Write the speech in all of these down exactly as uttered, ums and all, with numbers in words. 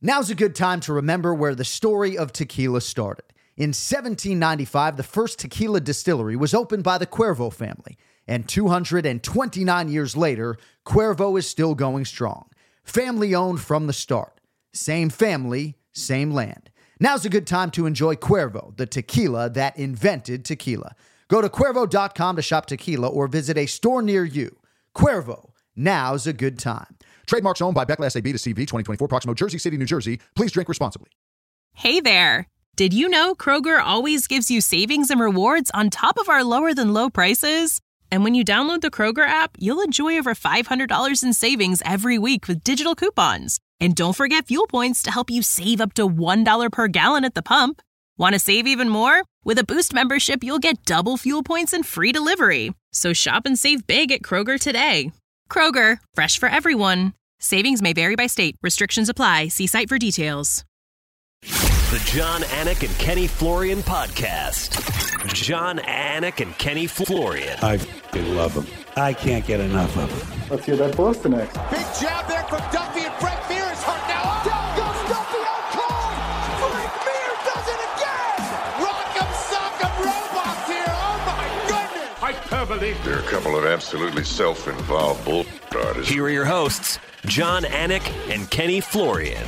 Now's a good time to remember where the story of tequila started. In seventeen ninety-five, the first tequila distillery was opened by the Cuervo family, and two hundred twenty-nine years later, Cuervo is still going strong. Family-owned from the start. Same family, same land. Now's a good time to enjoy Cuervo, the tequila that invented tequila. Go to Cuervo dot com to shop tequila or visit a store near you. Cuervo, now's a good time. Trademarks owned by Beckless A B to C V twenty twenty-four, Proximo, Jersey City, New Jersey. Please drink responsibly. Hey there. Did you know Kroger always gives you savings and rewards on top of our lower than low prices? And when you download the Kroger app, you'll enjoy over five hundred dollars in savings every week with digital coupons. And don't forget fuel points to help you save up to one dollar per gallon at the pump. Want to save even more? With a Boost membership, you'll get double fuel points and free delivery. So shop and save big at Kroger today. Kroger, fresh for everyone. Savings may vary by state. Restrictions apply. See site for details. The John Anik and Kenny Florian podcast. John Anik and Kenny Florian. I f***ing love them. I can't get enough of them. Let's hear that Boston next. Big jab there from Duffy, and Frank Mir is hurt now. Down goes Duffy, out cold. Frank Mir does it again. Rock'em sock'em robots here. Oh my goodness. Hyperbole. They're a couple of absolutely self-involved bull artists. Here are your hosts, John Anik and Kenny Florian.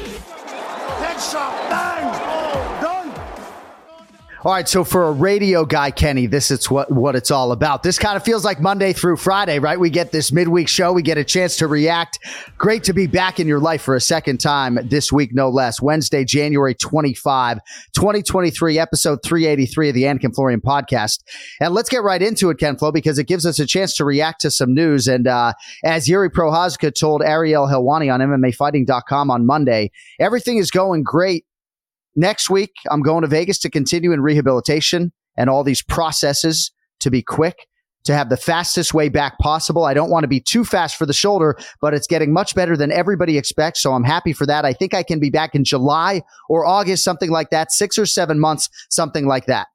Headshot, bang, oh, done. All right, so for a radio guy, Kenny, this is what, what it's all about. This kind of feels like Monday through Friday, right? We get this midweek show. We get a chance to react. Great to be back in your life for a second time this week, no less. Wednesday, January twenty-fifth, twenty twenty-three, episode three eighty-three of the Anik and Florian podcast. And let's get right into it, Ken Flo, because it gives us a chance to react to some news. And uh, as Yuri Prochazka told Ariel Helwani on M M A Fighting dot com on Monday, everything is going great. Next week, I'm going to Vegas to continue in rehabilitation and all these processes to be quick, to have the fastest way back possible. I don't want to be too fast for the shoulder, but it's getting much better than everybody expects. So I'm happy for that. I think I can be back in July or August, something like that, six or seven months, something like that.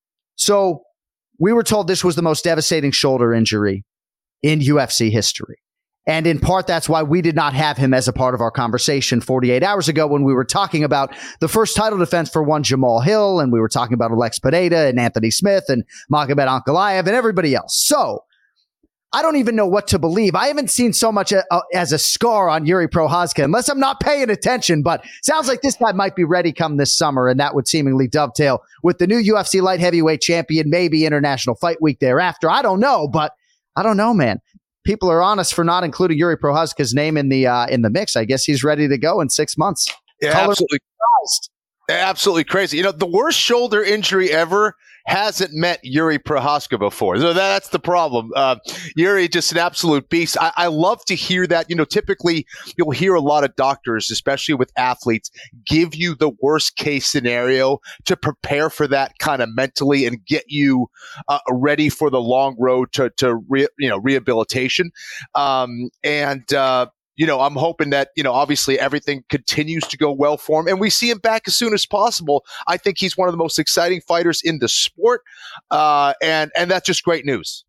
So we were told this was the most devastating shoulder injury in U F C history. And in part, that's why we did not have him as a part of our conversation forty-eight hours ago when we were talking about the first title defense for one Jamal Hill, and we were talking about Alex Pineda and Anthony Smith and Magomed Ankalaev and everybody else. So I don't even know what to believe. I haven't seen so much a, a, as a scar on Yuri Prochazka, unless I'm not paying attention, but sounds like this guy might be ready come this summer, and that would seemingly dovetail with the new U F C light heavyweight champion, maybe International Fight Week thereafter. I don't know, but I don't know, man. People are on us for not including Yuri Prochazka's name in the uh, in the mix. I guess he's ready to go in six months. Yeah, absolutely. Absolutely crazy. You know, the worst shoulder injury ever hasn't met Yuri Prochazka before. So that's the problem. Uh, Yuri, just an absolute beast. I, I love to hear that. You know, typically you'll hear a lot of doctors, especially with athletes, give you the worst case scenario to prepare for that kind of mentally and get you uh, ready for the long road to, to re, you know, rehabilitation. Um, and, uh, You know, I'm hoping that, you know, obviously everything continues to go well for him and we see him back as soon as possible. I think he's one of the most exciting fighters in the sport. Uh, and, and that's just great news.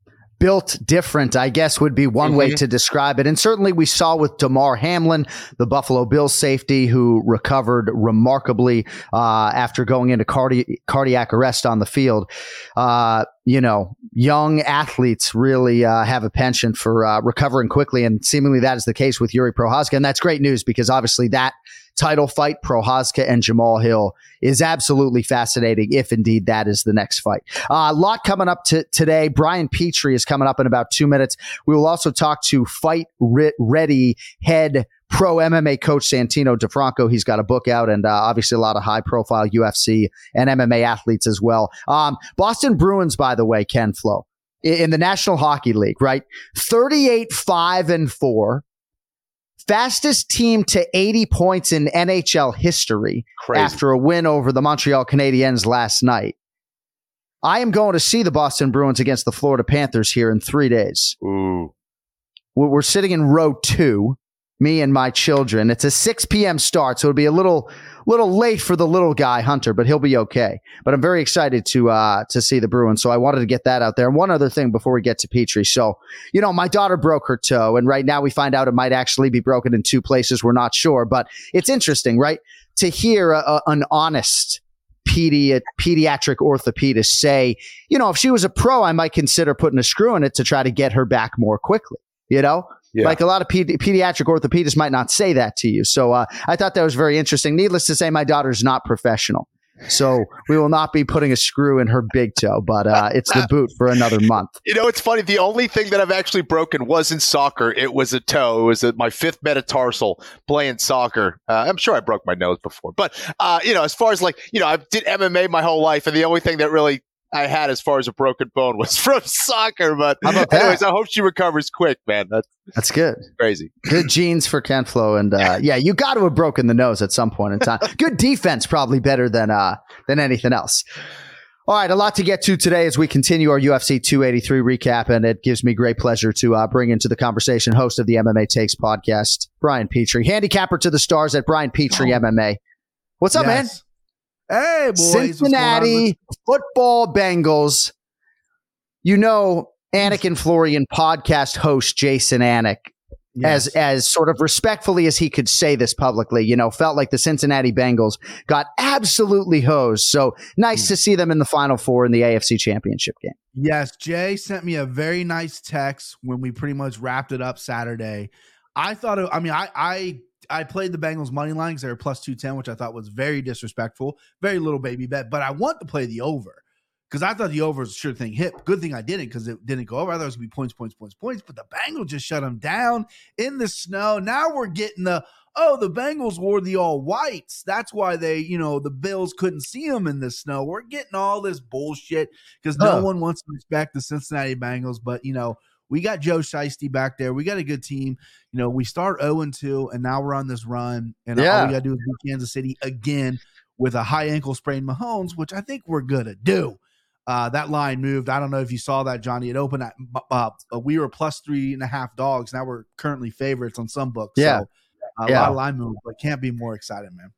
Built different, I guess, would be one mm-hmm. way to describe it. And certainly we saw with Damar Hamlin, the Buffalo Bills safety, who recovered remarkably uh, after going into cardi- cardiac arrest on the field. Uh, you know, young athletes really uh, have a penchant for uh, recovering quickly, and seemingly that is the case with Yuri Prochazka. And that's great news because obviously that title fight, Prochazka and Jamal Hill, is absolutely fascinating if indeed that is the next fight. Uh, a lot coming up to today. Brian Petrie is coming up in about two minutes. We will also talk to Fight Ready head pro M M A coach Santino DeFranco. He's got a book out and uh, obviously a lot of high profile U F C and M M A athletes as well. Um, Boston Bruins, by the way, Ken Flo, in the National Hockey League, right? thirty-eight five and four. Fastest team to eighty points in N H L history. Crazy. After a win over the Montreal Canadiens last night. I am going to see the Boston Bruins against the Florida Panthers here in three days. Ooh. We're sitting in row two. me and my children. It's a six p.m. start, so it'll be a little little late for the little guy, Hunter, but he'll be okay. But I'm very excited to uh, to see the Bruins, so I wanted to get that out there. And one other thing before we get to Petrie. So, you know, my daughter broke her toe, and right now we find out it might actually be broken in two places. We're not sure, but it's interesting, right, to hear a, a, an honest pedi- pediatric orthopedist say, you know, if she was a pro, I might consider putting a screw in it to try to get her back more quickly, you know? Yeah. Like a lot of pedi- pediatric orthopedists might not say that to you. So uh, I thought that was very interesting. Needless to say, my daughter's not professional. So we will not be putting a screw in her big toe, but uh, it's the boot for another month. You know, it's funny. The only thing that I've actually broken was in soccer. It was a toe. It was a, my fifth metatarsal playing soccer. Uh, I'm sure I broke my nose before. But, uh, you know, as far as like, you know, I did M M A my whole life, and the only thing that really I had as far as a broken bone was from soccer. But anyways, I hope she recovers quick, man. That's that's good. Crazy. Good genes for Ken Flo. And uh, yeah, you got to have broken the nose at some point in time. Good defense, probably better than uh, than anything else. All right, a lot to get to today as we continue our U F C two eighty-three recap, and it gives me great pleasure to uh, bring into the conversation host of the M M A Takes podcast, Brian Petrie, handicapper to the stars at Brian Petrie oh. M M A. What's up, yes. man? Hey, boys. Cincinnati football Bengals. You know, Anik and Florian podcast host Jason Anik, yes. as as sort of respectfully as he could say this publicly, you know, felt like the Cincinnati Bengals got absolutely hosed. So nice mm. to see them in the Final Four in the A F C Championship game. Yes, Jay sent me a very nice text when we pretty much wrapped it up Saturday. I thought, it, I mean, I, I, I played the Bengals money line because they were plus two ten, which I thought was very disrespectful, very little baby bet. But I want to play the over because I thought the over was a sure thing hit. Good thing I didn't because it didn't go over. I thought it was going to be points, points, points, points. But the Bengals just shut them down in the snow. Now we're getting the, oh, the Bengals wore the all whites. That's why they, you know, the Bills couldn't see them in the snow. We're getting all this bullshit because no huh. one wants to respect the Cincinnati Bengals. But, you know, we got Joe Shiesty back there. We got a good team. You know, we start oh and two, and now we're on this run. And yeah. all we got to do is beat Kansas City again with a high ankle sprain Mahomes, which I think we're going to do. Uh, that line moved. I don't know if you saw that, Johnny. It opened at uh, we were plus three and a half dogs. Now we're currently favorites on some books. Yeah. So a yeah. lot of line movement, but can't be more excited, man.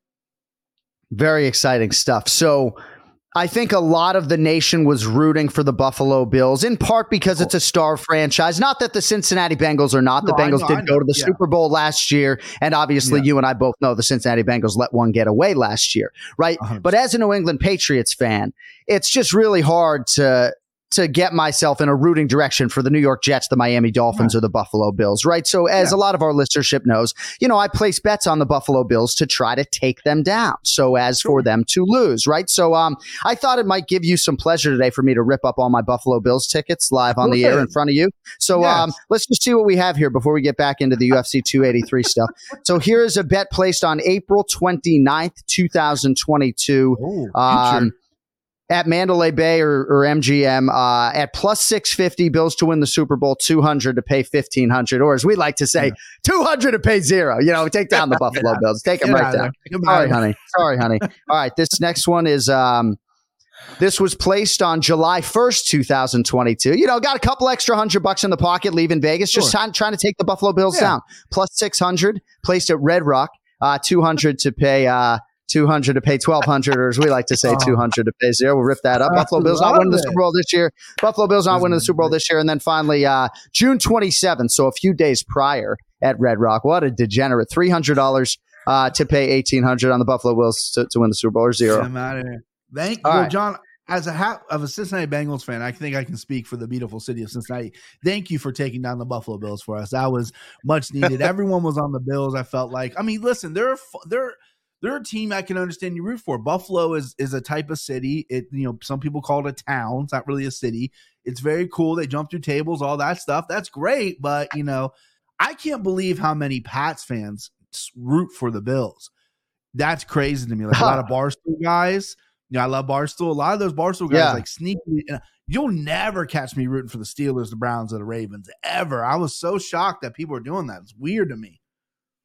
Very exciting stuff. So I think a lot of the nation was rooting for the Buffalo Bills, in part because it's a star franchise. Not that the Cincinnati Bengals are not. The no, Bengals know, did go to the yeah. Super Bowl last year, and obviously yeah. you and I both know the Cincinnati Bengals let one get away last year, right? one hundred percent. But as a New England Patriots fan, it's just really hard to to get myself in a rooting direction for the New York Jets, the Miami Dolphins, yeah. or the Buffalo Bills, right? So as yeah. a lot of our listenership knows, you know, I place bets on the Buffalo Bills to try to take them down so as sure. for them to lose, right? So um, I thought it might give you some pleasure today for me to rip up all my Buffalo Bills tickets live on okay. the air in front of you. So yes. um, let's just see what we have here before we get back into the U F C two eighty-three stuff. So here is a bet placed on April twenty-ninth, twenty twenty-two. Ooh, um, at Mandalay Bay or, or M G M uh, at plus six fifty, Bills to win the Super Bowl, two hundred to pay fifteen hundred, or as we like to say, yeah. two hundred to pay zero. You know, take down the Buffalo Bills. Take them right down. Sorry, honey. Sorry, honey. All right, this next one is um, this was placed on July first, twenty twenty-two. You know, got a couple extra hundred bucks in the pocket leaving Vegas, just sure. t- trying to take the Buffalo Bills yeah. down. Plus six hundred, placed at Red Rock, uh, two hundred to pay uh, two hundred to pay twelve hundred, or as we like to say, two hundred to pay zero. We'll rip that up. Buffalo Bills not winning the Super Bowl this year. Buffalo Bills not winning the Super Bowl this year. And then finally, uh, June twenty-seventh, so a few days prior at Red Rock. What a degenerate. three hundred dollars uh, to pay eighteen hundred dollars on the Buffalo Bills to, to win the Super Bowl, or zero. I'm out of here. Thank you, well, right. John. As a ha- of a Cincinnati Bengals fan, I think I can speak for the beautiful city of Cincinnati. Thank you for taking down the Buffalo Bills for us. That was much needed. Everyone was on the Bills. I felt like, I mean, listen, they're they're they're a team I can understand you root for. Buffalo is is a type of city. It you know some people call it a town. It's not really a city. It's very cool. They jump through tables, all that stuff. That's great. But you know, I can't believe how many Pats fans root for the Bills. That's crazy to me. Like a lot of Barstool guys. You know, I love Barstool. A lot of those Barstool guys yeah. like sneaky. You'll never catch me rooting for the Steelers, the Browns, or the Ravens ever. I was so shocked that people were doing that. It's weird to me.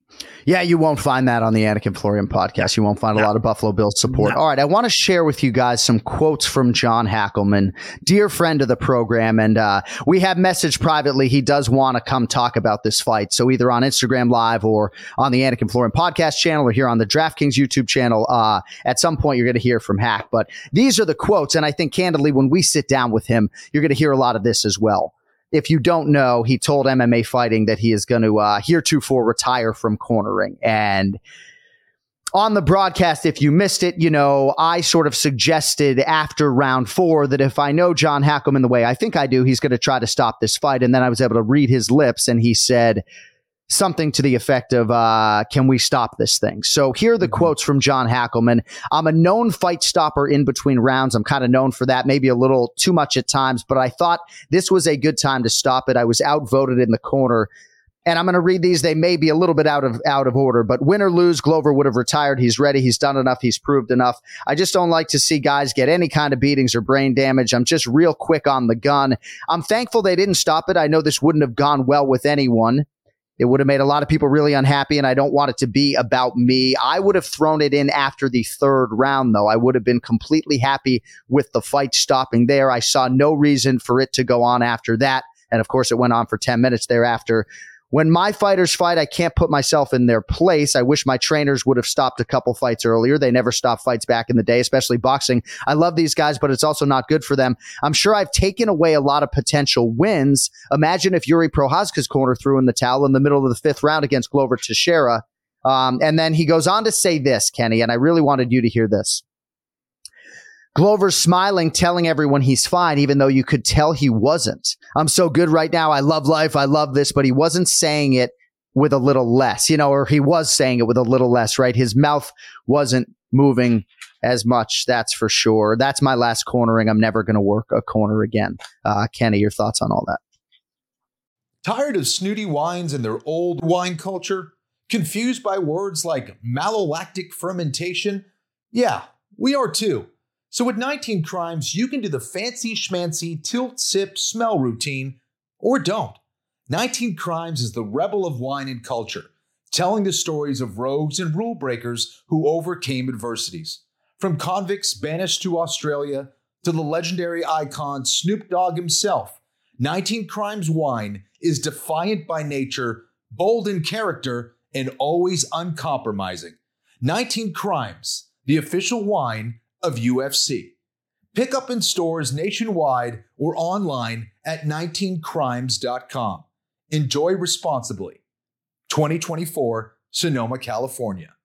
Yeah, you won't find that on the Anik and Florian podcast. You won't find a No. lot of Buffalo Bills support. No. All right, I want to share with you guys some quotes from John Hackelman, dear friend of the program. And uh, we have messaged privately. He does want to come talk about this fight. So either on Instagram Live or on the Anik and Florian podcast channel or here on the DraftKings YouTube channel, uh, at some point you're going to hear from Hack. But these are the quotes. And I think, candidly, when we sit down with him, you're going to hear a lot of this as well. If you don't know, he told M M A Fighting that he is going to uh, heretofore retire from cornering. And on the broadcast, if you missed it, you know, I sort of suggested after round four that if I know John Hackelman the way I think I do, he's going to try to stop this fight. And then I was able to read his lips, and he said something to the effect of, uh, can we stop this thing? So here are the quotes from John Hackelman. I'm a known fight stopper in between rounds. I'm kind of known for that, maybe a little too much at times, but I thought this was a good time to stop it. I was outvoted in the corner. And I'm going to read these. They may be a little bit out of out of order, but win or lose, Glover would have retired. He's ready. He's done enough. He's proved enough. I just don't like to see guys get any kind of beatings or brain damage. I'm just real quick on the gun. I'm thankful they didn't stop it. I know this wouldn't have gone well with anyone. It would have made a lot of people really unhappy, and I don't want it to be about me. I would have thrown it in after the third round, though. I would have been completely happy with the fight stopping there. I saw no reason for it to go on after that. And, of course, it went on for ten minutes thereafter. When my fighters fight, I can't put myself in their place. I wish my trainers would have stopped a couple fights earlier. They never stopped fights back in the day, especially boxing. I love these guys, but it's also not good for them. I'm sure I've taken away a lot of potential wins. Imagine if Yuri Prochazka's corner threw in the towel in the middle of the fifth round against Glover Teixeira. Um, and then he goes on to say this, Kenny, and I really wanted you to hear this. Glover's smiling, telling everyone he's fine, even though you could tell he wasn't. I'm so good right now. I love life. I love this. But he wasn't saying it with a little less, you know, or he was saying it with a little less, right? His mouth wasn't moving as much. That's for sure. That's my last cornering. I'm never going to work a corner again. Uh, Kenny, your thoughts on all that? Tired of snooty wines and their old wine culture? Confused by words like malolactic fermentation? Yeah, we are too. So with nineteen Crimes, you can do the fancy schmancy tilt sip smell routine, or don't. nineteen Crimes is the rebel of wine and culture, telling the stories of rogues and rule breakers who overcame adversities. From convicts banished to Australia to the legendary icon Snoop Dogg himself, nineteen Crimes wine is defiant by nature, bold in character, and always uncompromising. nineteen Crimes, the official wine of U F C. Pick up in stores nationwide or online at nineteen crimes dot com. Enjoy responsibly. twenty twenty-four, Sonoma, California.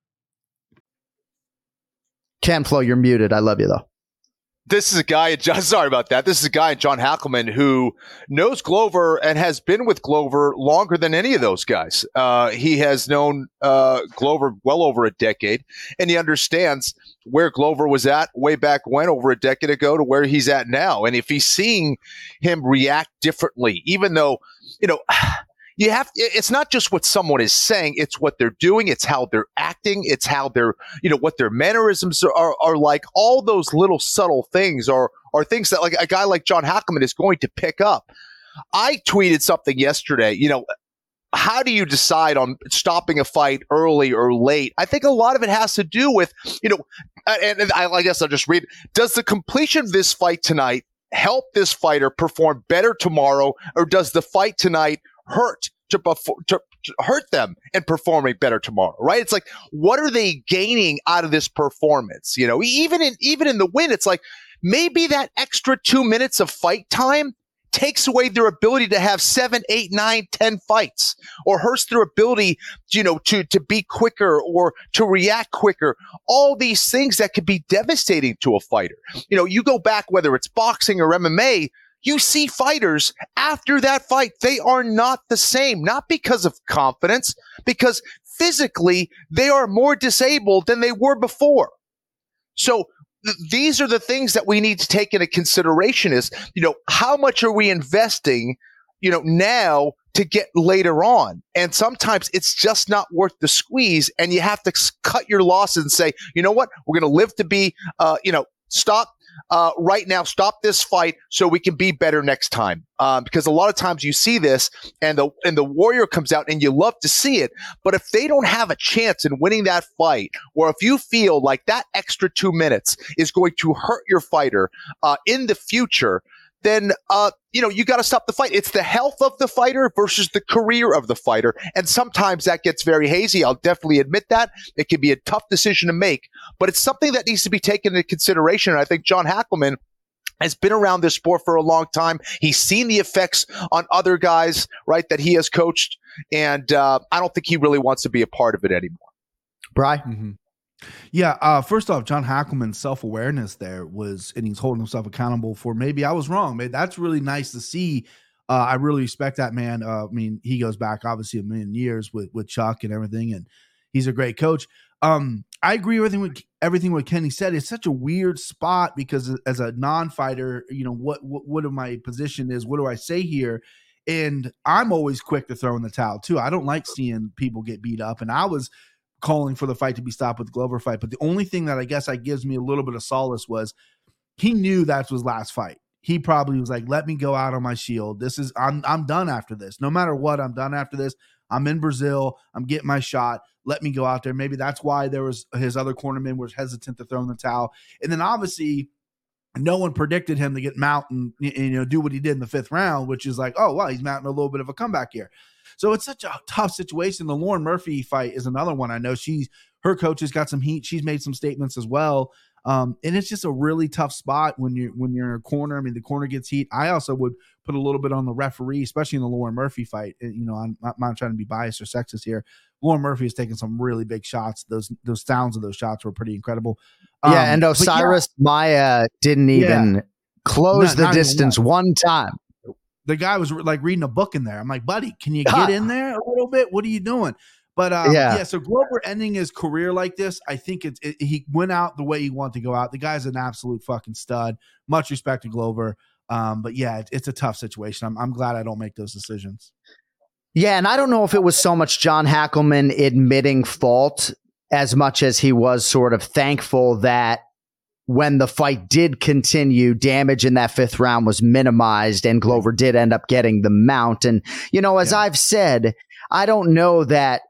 Ken Flo, you're muted. I love you, though. This is a guy, sorry about that. This is a guy, John Hackelman, who knows Glover and has been with Glover longer than any of those guys. Uh, he has known uh, Glover well over a decade, and he understands where Glover was at way back when, over a decade ago, to where he's at now. And if he's seeing him react differently, even though, you know, you have, it's not just what someone is saying, it's what they're doing, it's how they're acting, it's how they're, you know, what their mannerisms are, are, are like. All those little subtle things are, are things that like a guy like John Hackelman is going to pick up. I tweeted something yesterday, you know, how do you decide on stopping a fight early or late? I think a lot of it has to do with, you know, and, and I, I guess I'll just read, does the completion of this fight tonight help this fighter perform better tomorrow, or does the fight tonight hurt to, befo- to, to hurt them in performing better tomorrow, right? It's like, what are they gaining out of this performance? You know, even in even in the win, it's like maybe that extra two minutes of fight time takes away their ability to have seven, eight, nine, ten fights, or hurts their ability, you know, to to be quicker or to react quicker. All these things that could be devastating to a fighter. You know, you go back, whether it's boxing or M M A, you see fighters after that fight, they are not the same, not because of confidence, because physically they are more disabled than they were before. So th- these are the things that we need to take into consideration is, you know, how much are we investing, you know, now to get later on? And sometimes it's just not worth the squeeze, and you have to cut your losses and say, you know what, we're going to live to be, uh, you know, stop. uh, right now. Stop this fight so we can be better next time. Um, because a lot of times you see this and the and the warrior comes out and you love to see it. But if they don't have a chance in winning that fight, or if you feel like that extra two minutes is going to hurt your fighter uh, in the future, then, uh, you know, you got to stop the fight. It's the health of the fighter versus the career of the fighter. And sometimes that gets very hazy. I'll definitely admit that. It can be a tough decision to make, but it's something that needs to be taken into consideration. And I think John Hackleman has been around this sport for a long time. He's seen the effects on other guys, right, that he has coached. And uh, I don't think he really wants to be a part of it anymore. Bri? Mm-hmm. Yeah, uh, first off, John Hackleman's self-awareness there was, and he's holding himself accountable for maybe I was wrong. Man, that's really nice to see. Uh, I really respect that man. Uh, I mean, he goes back obviously a million years with, with Chuck and everything, and he's a great coach. Um, I agree with everything, with everything what Kenny said. It's such a weird spot because as a non-fighter, you know, what, what, what my position is, what do I say here? And I'm always quick to throw in the towel too. I don't like seeing people get beat up, and I was calling for the fight to be stopped with the Glover fight. But the only thing that I guess I gives me a little bit of solace was he knew that was last fight. He probably was like, let me go out on my shield. This is, I'm, I'm done after this. No matter what, I'm done after this. I'm in Brazil. I'm getting my shot. Let me go out there. Maybe that's why there was his other cornerman was hesitant to throw in the towel. And then obviously no one predicted him to get mount and, you know, do what he did in the fifth round, which is like, oh, wow, he's mounting a little bit of a comeback here. So it's such a tough situation. The Lauren Murphy fight is another one. I know she's her coach has got some heat. She's made some statements as well. Um, and it's just a really tough spot when you're when you're in a corner. I mean, the corner gets heat. I also would put a little bit on the referee, especially in the Lauren Murphy fight. You know, I'm not, I'm not trying to be biased or sexist here. Lauren Murphy has taken some really big shots. Those those sounds of those shots were pretty incredible. Um, yeah, and Osiris yeah, Maya didn't even yeah, close not, the not distance one time. The guy was like reading a book in there. I'm like, buddy, can you get in there a little bit? What are you doing? But um, yeah. yeah, so Glover ending his career like this, I think it's it, he went out the way he wanted to go out. The guy's an absolute fucking stud. Much respect to Glover. Um, but yeah, it, it's a tough situation. I'm, I'm glad I don't make those decisions. Yeah, and I don't know if it was so much John Hackleman admitting fault as much as he was sort of thankful that when the fight did continue, damage in that fifth round was minimized and Glover did end up getting the mount. And, you know, as yeah. I've said, I don't know that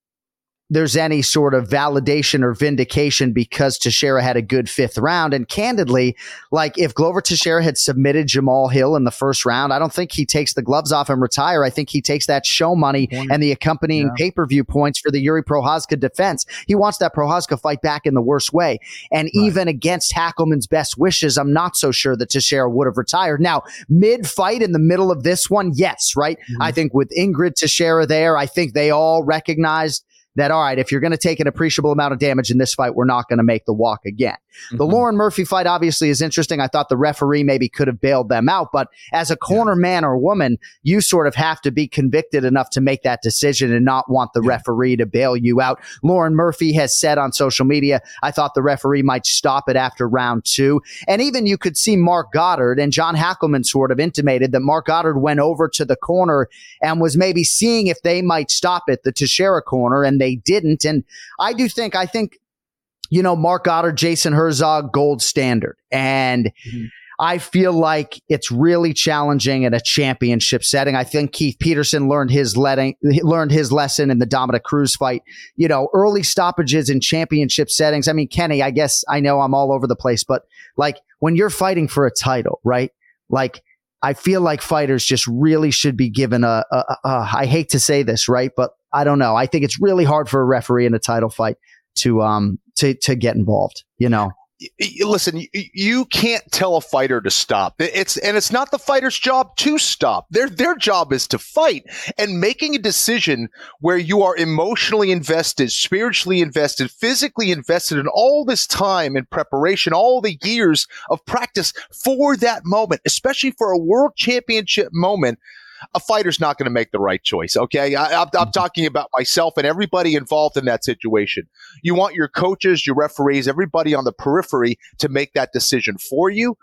there's any sort of validation or vindication because Teixeira had a good fifth round. And candidly, like if Glover Teixeira had submitted Jamal Hill in the first round, I don't think he takes the gloves off and retire. I think he takes that show money and the accompanying yeah. pay-per-view points for the Yuri Prochazka defense. He wants that Prochazka fight back in the worst way. And right. even against Hackleman's best wishes, I'm not so sure that Teixeira would have retired. Now, mid-fight in the middle of this one, yes, right? Mm-hmm. I think with Ingrid Teixeira there, I think they all recognized that, all right, if you're going to take an appreciable amount of damage in this fight, we're not going to make the walk again. Mm-hmm. The Lauren Murphy fight obviously is interesting. I thought the referee maybe could have bailed them out, but as a corner yeah. man or woman, you sort of have to be convicted enough to make that decision and not want the yeah. referee to bail you out. Lauren Murphy has said on social media, I thought the referee might stop it after round two. And even you could see Mark Goddard, and John Hackleman sort of intimated that Mark Goddard went over to the corner and was maybe seeing if they might stop it, the Teixeira corner, and they didn't. And I do think, I think, you know, Mark Goddard, Jason Herzog, gold standard. And mm-hmm. I feel like it's really challenging in a championship setting. I think Keith Peterson learned his letting, learned his lesson in the Dominic Cruz fight. You know, early stoppages in championship settings. I mean, Kenny, I guess I know I'm all over the place, but like when you're fighting for a title, right? Like, I feel like fighters just really should be given a, a, a, a I hate to say this, right? But I don't know. I think it's really hard for a referee in a title fight to um to to get involved, you know. Listen, you can't tell a fighter to stop. It's and it's not the fighter's job to stop. Their their job is to fight. And making a decision where you are emotionally invested, spiritually invested, physically invested in all this time and preparation, all the years of practice for that moment, especially for a world championship moment. A fighter's not going to make the right choice, okay? I, I'm, I'm talking about myself and everybody involved in that situation. You want your coaches, your referees, everybody on the periphery to make that decision for you.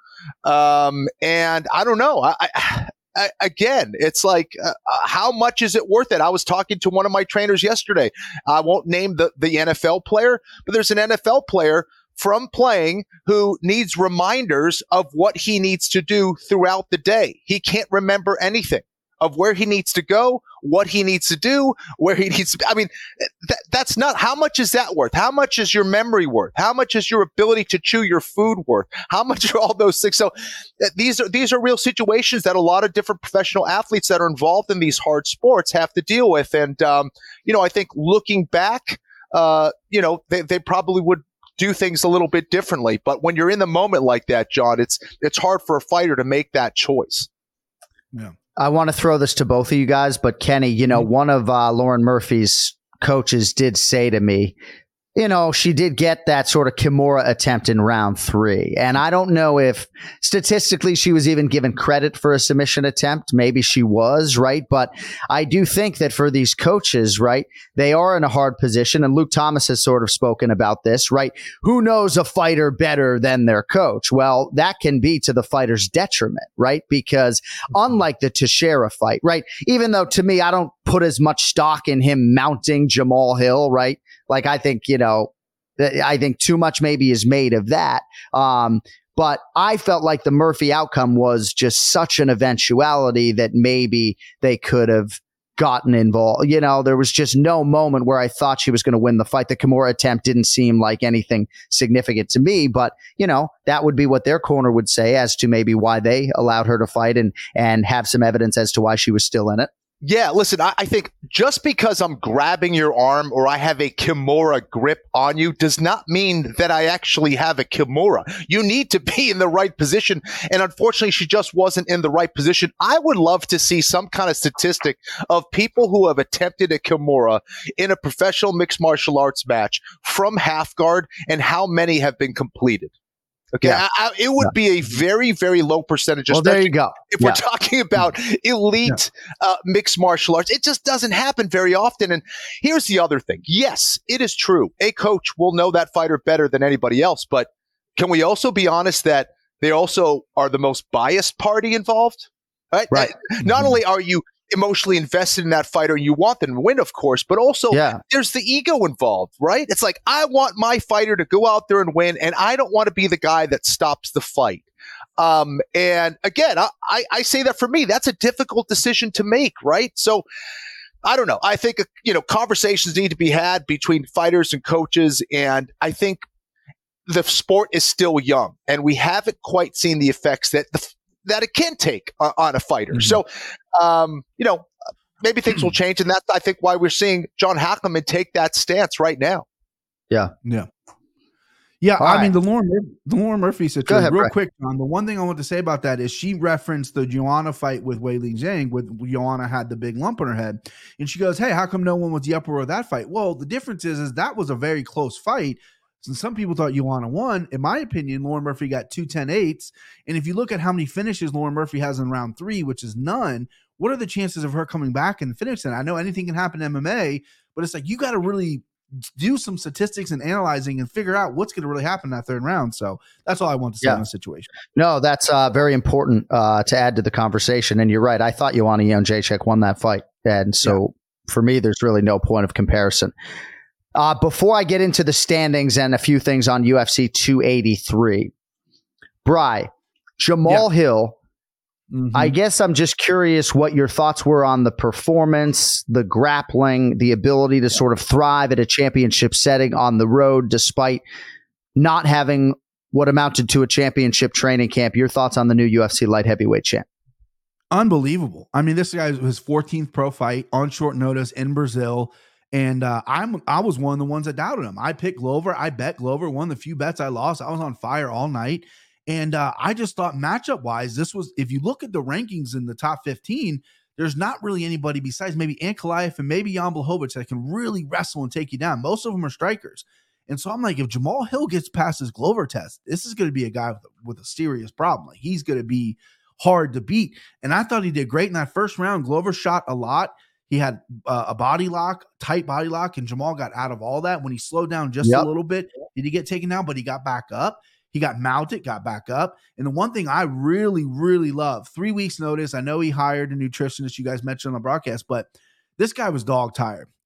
Um, and I don't know. I, I, I, again, it's like, uh, how much is it worth it? I was talking to one of my trainers yesterday. I won't name the, the N F L player, but there's an N F L player from playing who needs reminders of what he needs to do throughout the day. He can't remember anything of where he needs to go, what he needs to do, where he needs to be. I mean, th- that's not, how much is that worth? How much is your memory worth? How much is your ability to chew your food worth? How much are all those things? So uh, these are, these are real situations that a lot of different professional athletes that are involved in these hard sports have to deal with. And, um, you know, I think looking back, uh, you know, they, they probably would do things a little bit differently. But when you're in the moment like that, John, it's, it's hard for a fighter to make that choice. Yeah. I want to throw this to both of you guys, but Kenny, you know, one of uh, Lauren Murphy's coaches did say to me, you know, she did get that sort of Kimura attempt in round three. And I don't know if statistically she was even given credit for a submission attempt. Maybe she was, right? But I do think that for these coaches, right, they are in a hard position. And Luke Thomas has sort of spoken about this, right? Who knows a fighter better than their coach? Well, that can be to the fighter's detriment, right? Because unlike the Teixeira fight, right, even though to me, I don't put as much stock in him mounting Jamal Hill, right? Like, I think, you know, I think too much maybe is made of that. Um, but I felt like the Murphy outcome was just such an eventuality that maybe they could have gotten involved. You know, there was just no moment where I thought she was going to win the fight. The Kimura attempt didn't seem like anything significant to me, but, you know, that would be what their corner would say as to maybe why they allowed her to fight and, and have some evidence as to why she was still in it. Yeah, listen, I, I think just because I'm grabbing your arm or I have a Kimura grip on you does not mean that I actually have a Kimura. You need to be in the right position. And unfortunately, she just wasn't in the right position. I would love to see some kind of statistic of people who have attempted a Kimura in a professional mixed martial arts match from half guard and how many have been completed. Okay, Yeah. I, I, it would Yeah. be a very, very low percentage. Well, there you go. If Yeah. we're talking about elite uh, mixed martial arts, it just doesn't happen very often. And here's the other thing. Yes, it is true. A coach will know that fighter better than anybody else. But can we also be honest that they also are the most biased party involved? Right. Right. Uh, Not only are you emotionally invested in that fighter, you want them to win, of course, but also Yeah. there's the ego involved, right? It's like, I want my fighter to go out there and win, and I don't want to be the guy that stops the fight. Um, and again, I, I, I say that for me, that's a difficult decision to make, right? So I don't know. I think, you know, conversations need to be had between fighters and coaches, and I think the sport is still young, and we haven't quite seen the effects that the that it can take on, on a fighter. Mm-hmm. So, um, you know, maybe things will change. And that's, I think, why we're seeing John Hackleman take that stance right now. Yeah. Yeah. Yeah. All I right. mean, the Lauren, the Lauren Murphy situation, Go ahead, real Brett. quick, John, the one thing I want to say about that is she referenced the Joanna fight with Weili Zhang, with Joanna had the big lump on her head. And she goes, hey, how come no one was the uproar of that fight? Well, the difference is, is that was a very close fight. Since some people thought Joanna won, in my opinion, Lauren Murphy got two ten eights. And if you look at how many finishes Lauren Murphy has in round three, which is none, what are the chances of her coming back and finishing? I know anything can happen in M M A, but it's like you got to really do some statistics and analyzing and figure out what's going to really happen in that third round. So that's all I want to say Yeah. on the situation. No, that's uh, very important uh, to add to the conversation. And you're right. I thought Joanna Jędrzejczyk won that fight. And so for me, there's really no point of comparison. Uh, before I get into the standings and a few things on U F C two eighty-three, Bri, Jamal Yeah. Hill, Mhm. I guess I'm just curious what your thoughts were on the performance, the grappling, the ability to sort of thrive at a championship setting on the road despite not having what amounted to a championship training camp. Your thoughts on the new U F C light heavyweight champ? Unbelievable. I mean, this guy was his fourteenth pro fight on short notice in Brazil. And uh, I'm I was one of the ones that doubted him. I picked Glover. I bet Glover. One of the few bets I lost. I was on fire all night. And uh, I just thought matchup wise, this was, if you look at the rankings in the top fifteen, there's not really anybody besides maybe Ankalaev and maybe Jan Blachowicz that can really wrestle and take you down. Most of them are strikers. And so I'm like, if Jamal Hill gets past his Glover test, this is going to be a guy with a, with a serious problem. Like, he's going to be hard to beat. And I thought he did great in that first round. Glover shot a lot. He had uh, a body lock, tight body lock, and Jamal got out of all that. When he slowed down just Yep. a little bit, did he get taken down? But he got back up. He got mounted, got back up. And the one thing I really, really love, three weeks notice. I know he hired a nutritionist, you guys mentioned on the broadcast, but this guy was dog tired.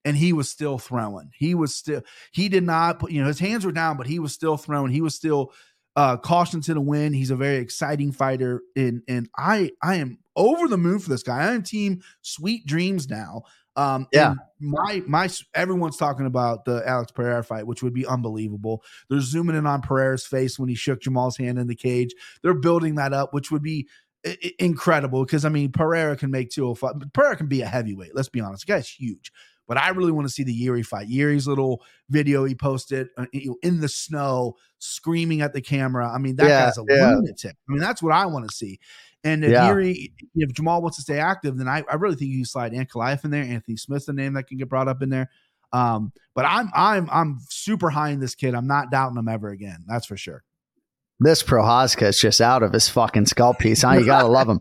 and he was still throwing. He was still, he did not put, you know, his hands were down, but he was still throwing. He was still uh, caution to the wind. He's a very exciting fighter. And, and I, I am over the moon for this guy. I am team Sweet Dreams now. Um, yeah, my, my, everyone's talking about the Alex Pereira fight, which would be unbelievable. They're zooming in on Pereira's face when he shook Jamal's hand in the cage. They're building that up, which would be I- incredible. Cause I mean, Pereira can make two oh five, but Pereira can be a heavyweight. Let's be honest. The guy's huge, but I really want to see the Yuri fight. Yuri's little video he posted uh, in the snow, screaming at the camera. I mean, that yeah, guy's a yeah. lunatic. I mean, that's what I want to see. And if yeah. Yuri, if Jamal wants to stay active, then I, I really think you can slide Ankalaev in there. Anthony Smith's the name that can get brought up in there. Um, but I'm I'm I'm super high in this kid. I'm not doubting him ever again. That's for sure. This Prochazka is just out of his fucking skull piece. Huh? You gotta love him.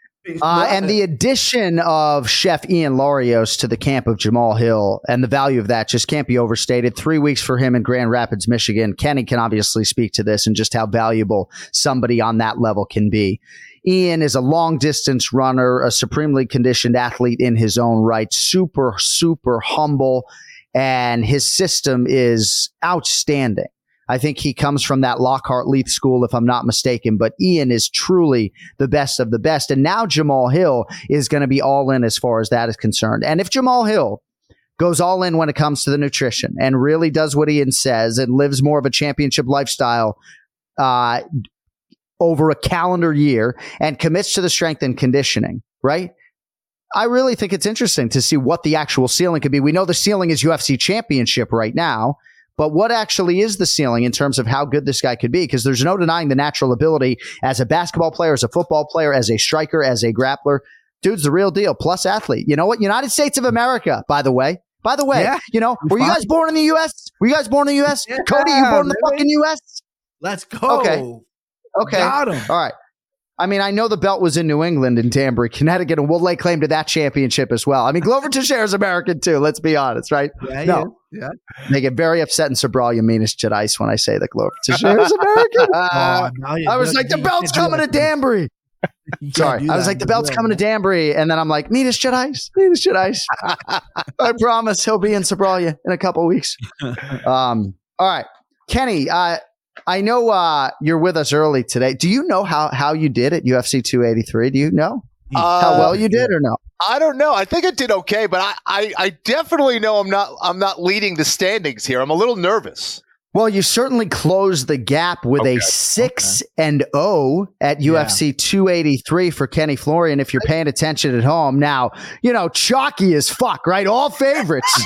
Uh, and the addition of Chef Ian Larios to the camp of Jamal Hill and the value of that just can't be overstated. Three weeks for him in Grand Rapids, Michigan. Kenny can obviously speak to this and just how valuable somebody on that level can be. Ian is a long distance runner, a supremely conditioned athlete in his own right, super, super humble, and his system is outstanding. I think he comes from that Lockhart Leith school, if I'm not mistaken, but Ian is truly the best of the best. And now Jamal Hill is going to be all in as far as that is concerned. And if Jamal Hill goes all in when it comes to the nutrition and really does what Ian says and lives more of a championship lifestyle, uh, over a calendar year and commits to the strength and conditioning, right? I really think it's interesting to see what the actual ceiling could be. We know the ceiling is U F C championship right now, but what actually is the ceiling in terms of how good this guy could be? Because there's no denying the natural ability as a basketball player, as a football player, as a striker, as a grappler. Dude's the real deal, plus athlete. You know what? United States of America, by the way. By the way, yeah, you know, were you guys born in the U S? Were you guys born in the U S? Yeah, Cody, you born in the fucking U S? Let's go. Okay. Okay. Got him. All right. I mean, I know the belt was in New England in Danbury, Connecticut, and we'll lay claim to that championship as well. I mean, Glover Teixeira is American too. Let's be honest, right? Yeah, no. Yeah. They get very upset in Sobralia, Minas Gerais when I say that Glover Teixeira is American. uh, oh, I was like, the belt's coming to Danbury. Sorry. I was like, the belt's coming to Danbury. And then I'm like, Minas Gerais, Minas Gerais. I promise he'll be in Sobralia in a couple of weeks. Um, all right. Kenny, uh, I know uh, you're with us early today. Do you know how, how you did at U F C two eighty-three? Do you know uh, how well you did or no? I don't know. I think I did okay, but I, I, I definitely know I'm not I'm not leading the standings here. I'm a little nervous. Well, you certainly closed the gap with okay. a six okay. and oh at U F C yeah. two eighty-three for Kenny Florian. If you're paying attention at home now, you know chalky as fuck, right? All favorites.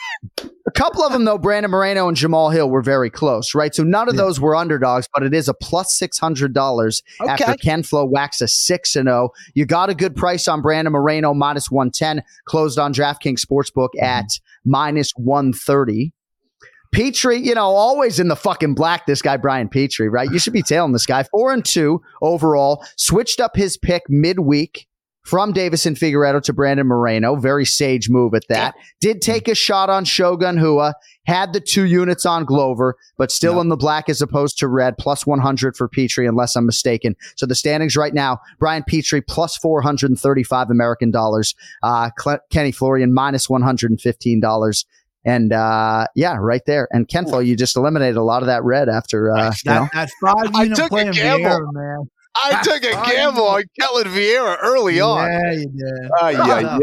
A couple of them, though, Brandon Moreno and Jamal Hill were very close, right? So none of yeah. those were underdogs, but it is a plus six hundred dollars okay. after Ken Flo whacks a six and oh. You got a good price on Brandon Moreno, minus one ten, closed on DraftKings Sportsbook mm-hmm. at minus one thirty. Petrie, you know, always in the fucking black, this guy, Brian Petrie, right? You should be tailing this guy. Four and two overall, switched up his pick midweek from Davison Figueiredo to Brandon Moreno. Very sage move at that. Did take a shot on Shogun Rua, had the two units on Glover, but still yeah. in the black as opposed to red, plus one hundred for Petrie, unless I'm mistaken. So the standings right now, Brian Petrie plus four hundred thirty-five American dollars, uh, Cle- Kenny Florian minus one hundred fifteen dollars. And uh, yeah, right there. And Ken Flo, you just eliminated a lot of that red after uh, that, you know. That five I took a gamble, Vieira, man. I took a gamble on Kellen Vieira early on. Yeah, you did. Ay, ay,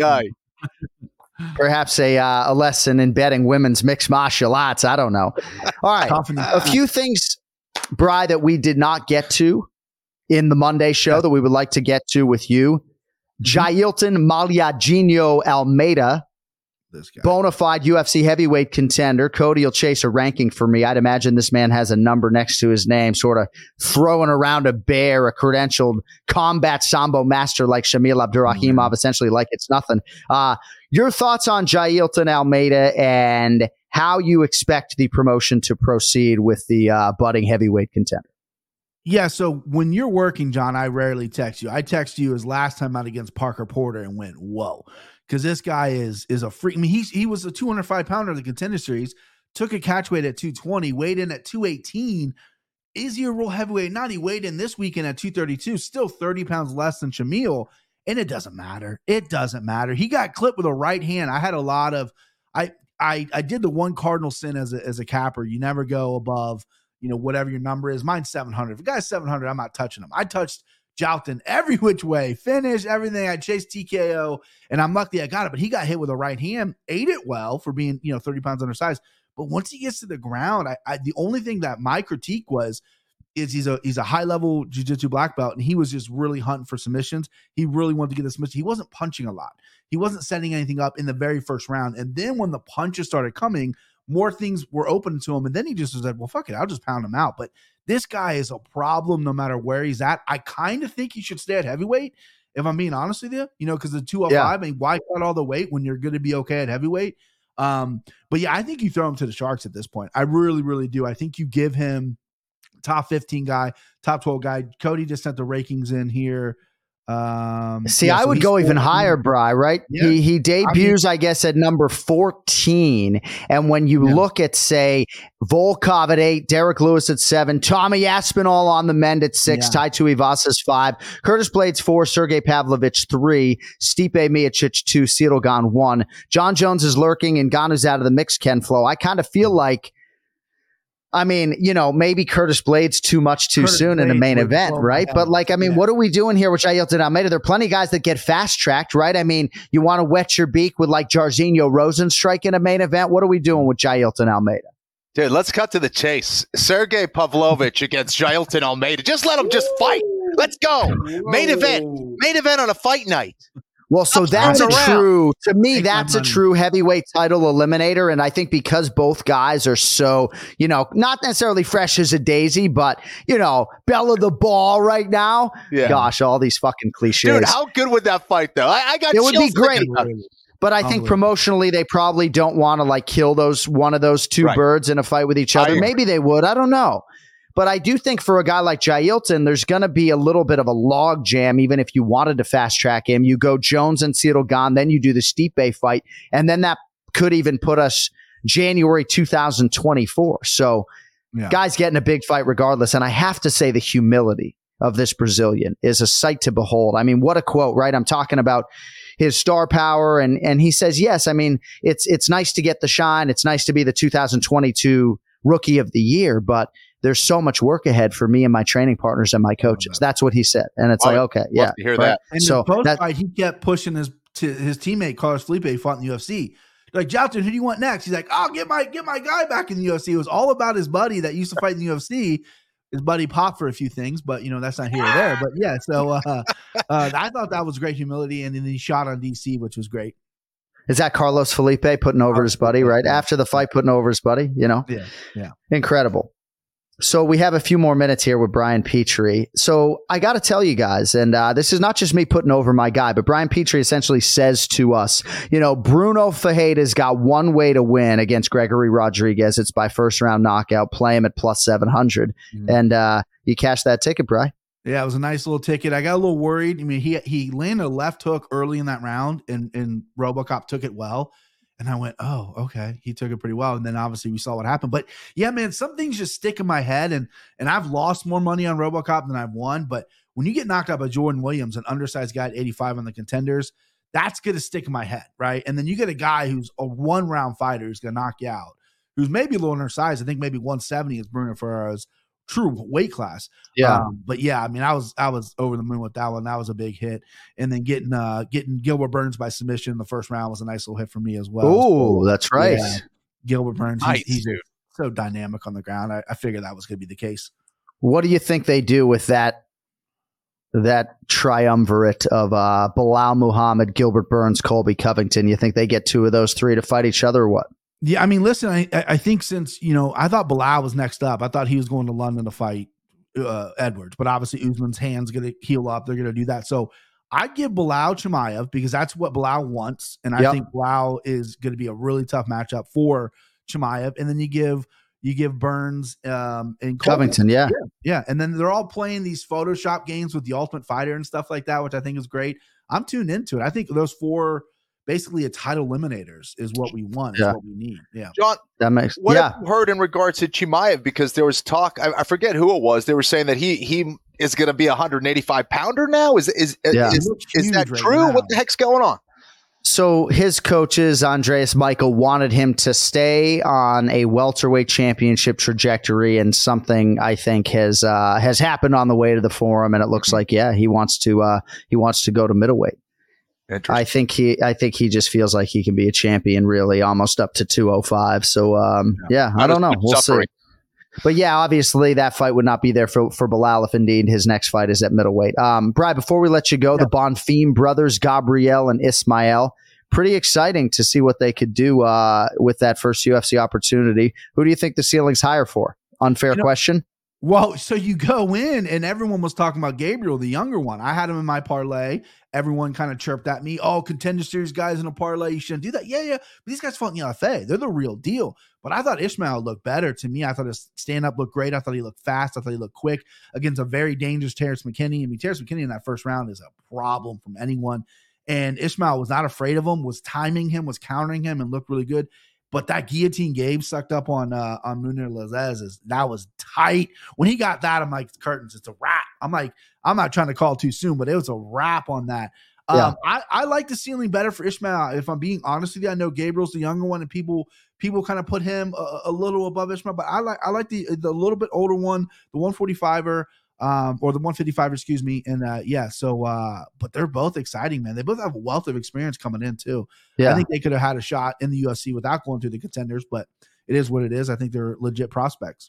ay. Perhaps a uh, a lesson in betting women's mixed martial arts. I don't know. All right, a few things, Bri, that we did not get to in the Monday show that we would like to get to with you. Jailton Maliagino Almeida. Bona fide U F C heavyweight contender. Cody will chase a ranking for me. I'd imagine this man has a number next to his name, sort of throwing around a bear, a credentialed combat sambo master like Shamil Abdurrahimov, mm-hmm. essentially like it's nothing. Uh, your thoughts on Jailton Almeida and how you expect the promotion to proceed with the uh, budding heavyweight contender? Yeah, so when you're working, John, I rarely text you. I text you his last time out against Parker Porter and went, whoa. Because this guy is is a freak. I mean, he's, he was a two hundred five pounder of the Contender Series, took a catch weight at two twenty, weighed in at two eighteen. Is he a real heavyweight? Not. He weighed in this weekend at two thirty-two, still thirty pounds less than Shamil. And it doesn't matter. It doesn't matter. He got clipped with a right hand. I had a lot of, I I I did the one cardinal sin as a as a capper. You never go above, you know, whatever your number is. Mine's seven hundred. If a guy's seven hundred, I'm not touching him. I touched Jalton every which way, finish everything. I chased T K O, and I'm lucky I got it. But he got hit with a right hand, ate it well for being, you know, thirty pounds undersized. But once he gets to the ground, I, I the only thing that my critique was is he's a he's a high level jiu-jitsu black belt, and he was just really hunting for submissions. He really wanted to get the submission. He wasn't punching a lot. He wasn't setting anything up in the very first round. And then when the punches started coming, more things were open to him. And then he just said, well, fuck it, I'll just pound him out. But this guy is a problem no matter where he's at. I kind of think he should stay at heavyweight, if I'm being honest with you, you know, because the two oh five, yeah. I mean, why cut all the weight when you're going to be okay at heavyweight? Um, but yeah, I think you throw him to the Sharks at this point. I really, really do. I think you give him top fifteen guy, top twelve guy. Cody just sent the rankings in here. Um, See, yeah, I so would go even higher, Bri, right? Yeah. He he debuts, I, mean, I guess, at number fourteen. And when you yeah. look at, say, Volkov at eight, Derek Lewis at seven, Tommy Aspinall on the mend at six, yeah. Tai Tuivasa five, Curtis Blades four, Sergey Pavlovich three, Stipe Miocic two, Ciryl Gane one. John Jones is lurking and Ganu's out of the mix, Ken Flo. I kind of feel like, I mean, you know, maybe Curtis Blades too much too Curtis soon Blades in the main event, right? But like, I mean, yeah. what are we doing here with Jailton Almeida? There are plenty of guys that get fast tracked, right? I mean, you want to wet your beak with like Jairzinho Rosenstrike in a main event? What are we doing with Jailton Almeida? Dude, let's cut to the chase. Sergey Pavlovich against Jailton Almeida. Just let him just fight. Let's go. Whoa. Main event. Main event on a fight night. Well, so that's a true, to me, that's a true heavyweight title eliminator. And I think because both guys are so, you know, not necessarily fresh as a daisy, but, you know, bell of the ball right now. Yeah. Gosh, all these fucking cliches. Dude, how good would that fight, though? I, I got It would be great. But I think promotionally, they probably don't want to like kill those one of those two right. birds in a fight with each other. Maybe they would. I don't know. But I do think for a guy like Jailton, there's going to be a little bit of a log jam, even if you wanted to fast track him. You go Jones and Ciryl Gane, then you do the Stipe fight, and then that could even put us January two thousand twenty-four. So yeah. guys getting a big fight regardless. And I have to say the humility of this Brazilian is a sight to behold. I mean, what a quote, right? I'm talking about his star power. And, and he says, yes, I mean, it's, it's nice to get the shine. It's nice to be the two thousand twenty-two Rookie of the Year, but there's so much work ahead for me and my training partners and my coaches. That's what he said. And it's oh, like, okay, yeah. To hear right? that. And so post fight, he kept pushing his to his teammate, Carlos Felipe, who fought in the U F C. Like, Jalton, who do you want next? He's like, oh, get my get my guy back in the U F C. It was all about his buddy that used to fight in the U F C. His buddy popped for a few things, but, you know, that's not here or there. But, yeah, so uh, uh, I thought that was great humility. And then he shot on D C, which was great. Is that Carlos Felipe putting over his buddy, right? After the fight, putting over his buddy, you know? Yeah, yeah. Incredible. So we have a few more minutes here with Brian Petrie. So I got to tell you guys, and uh, this is not just me putting over my guy, but Brian Petrie essentially says to us, you know, Bruno Ferreira's got one way to win against Gregory Rodriguez. It's by first round knockout. Play him at plus seven hundred. Mm-hmm. And uh, you cashed that ticket, Brian. Yeah, it was a nice little ticket. I got a little worried. I mean, he he landed a left hook early in that round, and, and RoboCop took it well. And I went, oh, okay. He took it pretty well. And then obviously we saw what happened. But yeah, man, some things just stick in my head. And and I've lost more money on RoboCop than I've won. But when you get knocked out by Jordan Williams, an undersized guy at eighty-five on the Contenders, that's going to stick in my head, right? And then you get a guy who's a one-round fighter who's going to knock you out, who's maybe a little undersized. I think maybe one seventy is Bruno Ferreira's true weight class. Yeah. Um, but yeah, I mean, I was I was over the moon with that one. That was a big hit. And then getting uh getting Gilbert Burns by submission in the first round was a nice little hit for me as well. Oh, so, that's right. Yeah, Gilbert Burns, nice, he's, he's so dynamic on the ground. I, I figured that was going to be the case. What do you think they do with that that triumvirate of uh, Bilal Muhammad, Gilbert Burns, Colby Covington? You think they get two of those three to fight each other or what? Yeah, I mean, listen, I, I think since, you know, I thought Bilal was next up. I thought he was going to London to fight uh, Edwards, but obviously Usman's hand's going to heal up. They're going to do that. So I'd give Bilal Chimaev because that's what Bilal wants. And I yep. think Bilal is going to be a really tough matchup for Chimaev. And then you give you give Burns um, and Covington, yeah. yeah. Yeah, and then they're all playing these Photoshop games with the Ultimate Fighter and stuff like that, which I think is great. I'm tuned into it. I think those four basically a title eliminators is what we want, is yeah. what we need. Yeah. John, that makes what yeah. have you heard in regards to Chimaev? Because there was talk, I, I forget who it was. They were saying that he he is going to be a one eighty-five pounder now. Is is yeah. is, is that right true? now. What the heck's going on? So his coaches, Andreas Michael, wanted him to stay on a welterweight championship trajectory, and something I think has uh, has happened on the way to the forum. And it looks like, yeah, he wants to uh, he wants to go to middleweight. I think he I think he just feels like he can be a champion, really, almost up to two oh five. So um, yeah, I don't know. We'll see. But yeah, obviously that fight would not be there for, for Bilal if indeed his next fight is at middleweight. Um, Bri, before we let you go, yeah. the Bonfim brothers, Gabriel and Ismael, pretty exciting to see what they could do uh, with that first U F C opportunity. Who do you think the ceiling's higher for? Unfair you know, question. Well, so you go in and everyone was talking about Gabriel, the younger one. I had him in my parlay. Everyone kind of chirped at me. Oh, Contender Series guys in a parlay. You shouldn't do that. Yeah, yeah. But these guys fought in the L F A. They're the real deal. But I thought Ismael looked better to me. I thought his stand-up looked great. I thought he looked fast. I thought he looked quick against a very dangerous Terrence McKinney. I mean, Terrence McKinney in that first round is a problem from anyone. And Ismael was not afraid of him, was timing him, was countering him, and looked really good. But that guillotine Gabe sucked up on uh, on Munir Lazez, is that was tight. When he got that, I'm like, curtains, it's a wrap. I'm like, I'm not trying to call too soon, but it was a wrap on that. Yeah. Um, I, I like the ceiling better for Ismael. If I'm being honest with you, I know Gabriel's the younger one, and people people kind of put him a, a little above Ismael, but I like I like the the little bit older one, the one forty-five-er. Um, or the one fifty-five, excuse me. And uh, yeah, so, uh, but they're both exciting, man. They both have a wealth of experience coming in too. Yeah. I think they could have had a shot in the U F C without going through the contenders, but it is what it is. I think they're legit prospects.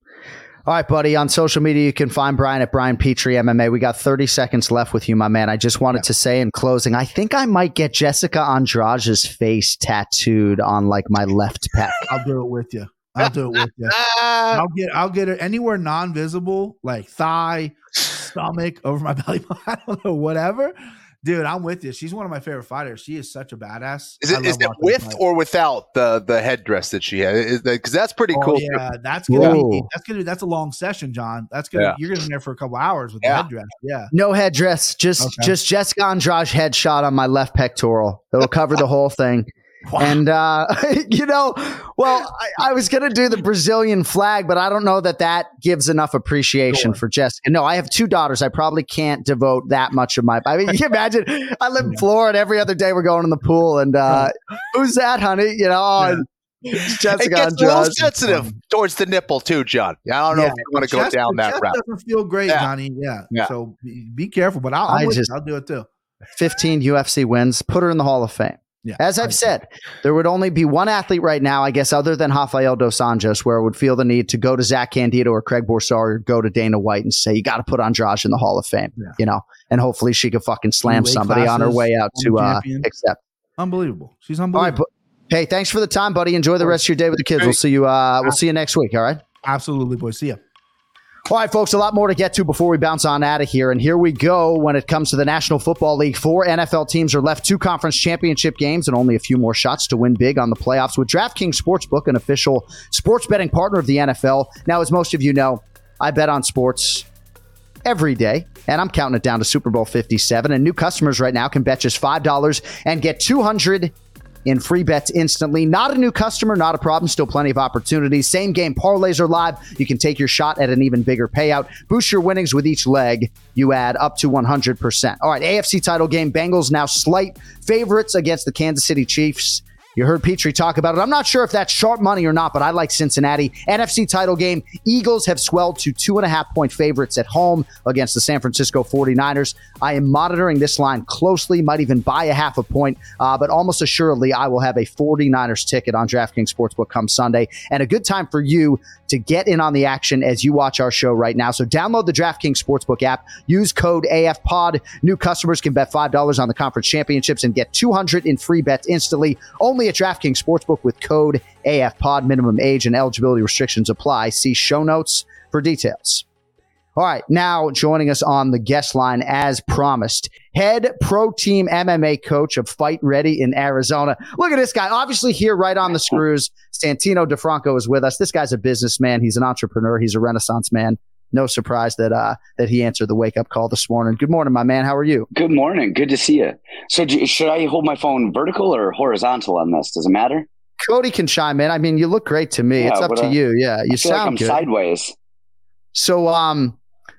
All right, buddy. On social media, you can find Brian at Brian Petrie M M A. We got thirty seconds left with you, my man. I just wanted yeah. to say in closing, I think I might get Jessica Andrade's face tattooed on like my left pec. I'll do it with you. I'll do it with you. I'll get I'll get it anywhere non-visible, like thigh, stomach, over my belly button. I don't know, whatever. Dude, I'm with you. She's one of my favorite fighters. She is such a badass. Is it, is it with or without the the headdress that she has? Because that's pretty oh, cool. Yeah, that's gonna Whoa. be that's gonna that's a long session, John. That's gonna yeah. you're gonna be there for a couple hours with yeah. the headdress. Yeah. No headdress, just okay. just Jessica Andrade headshot on my left pectoral. It'll cover the whole thing. Wow. And, uh, you know, well, I, I was going to do the Brazilian flag, but I don't know that that gives enough appreciation sure. for Jessica. No, I have two daughters. I probably can't devote that much of my, I mean, can you imagine? I live in Florida. Every other day we're going in the pool and, uh, who's that, honey? You know, oh, yeah. Jessica it gets a little sensitive um, towards the nipple too, John. I don't know yeah. if you want to go down that route. It doesn't feel great, yeah. Johnny. Yeah. yeah. So be, be careful, but I'll, I'll, just, I'll do it too. fifteen U F C wins, put her in the Hall of Fame. Yeah, As I've said, there would only be one athlete right now, I guess, other than Rafael dos Anjos, where I would feel the need to go to Zach Candido or Craig Borsar or go to Dana White and say, you got to put Andrade in the Hall of Fame, yeah. you know, and hopefully she could fucking slam somebody classes, on her way out to uh, accept. Unbelievable. She's unbelievable. All right, hey, thanks for the time, buddy. Enjoy the rest of your day with the kids. We'll see you. Uh, we'll see you next week. All right. Absolutely, boys. See ya. All right, folks, a lot more to get to before we bounce on out of here. And here we go when it comes to the National Football League. Four N F L teams are left, two conference championship games, and only a few more shots to win big on the playoffs with DraftKings Sportsbook, an official sports betting partner of the N F L. Now, as most of you know, I bet on sports every day, and I'm counting it down to Super Bowl fifty-seven. And new customers right now can bet just five dollars and get two hundred dollars in free bets instantly. Not a new customer, not a problem. Still plenty of opportunities. Same game parlays are live. You can take your shot at an even bigger payout. Boost your winnings with each leg. You add up to one hundred percent. All right, A F C title game. Bengals now slight favorites against the Kansas City Chiefs. You heard Petrie talk about it. I'm not sure if that's sharp money or not, but I like Cincinnati. N F C title game. Eagles have swelled to two and a half point favorites at home against the San Francisco forty-niners. I am monitoring this line closely, might even buy a half a point, uh, but almost assuredly I will have a forty-niners ticket on DraftKings Sportsbook come Sunday. And a good time for you to get in on the action as you watch our show right now. So download the DraftKings Sportsbook app. Use code A F P O D. New customers can bet five dollars on the conference championships and get two hundred dollars in free bets instantly. Only at DraftKings Sportsbook with code A F P O D. Minimum age and eligibility restrictions apply. See show notes for details. All right, now joining us on the guest line as promised, head pro team M M A coach of Fight Ready in Arizona. Look at this guy, obviously here right on the screws. Santino DeFranco is with us. This guy's a businessman. He's an entrepreneur. He's a Renaissance man. No surprise that uh, that he answered the wake-up call this morning. Good morning, my man. How are you? Good morning. Good to see you. So do, should I hold my phone vertical or horizontal on this? Does it matter? Cody can chime in. I mean, you look great to me. Yeah, it's up to I, you. Yeah, you I feel sound like I'm good. Sideways. So, um,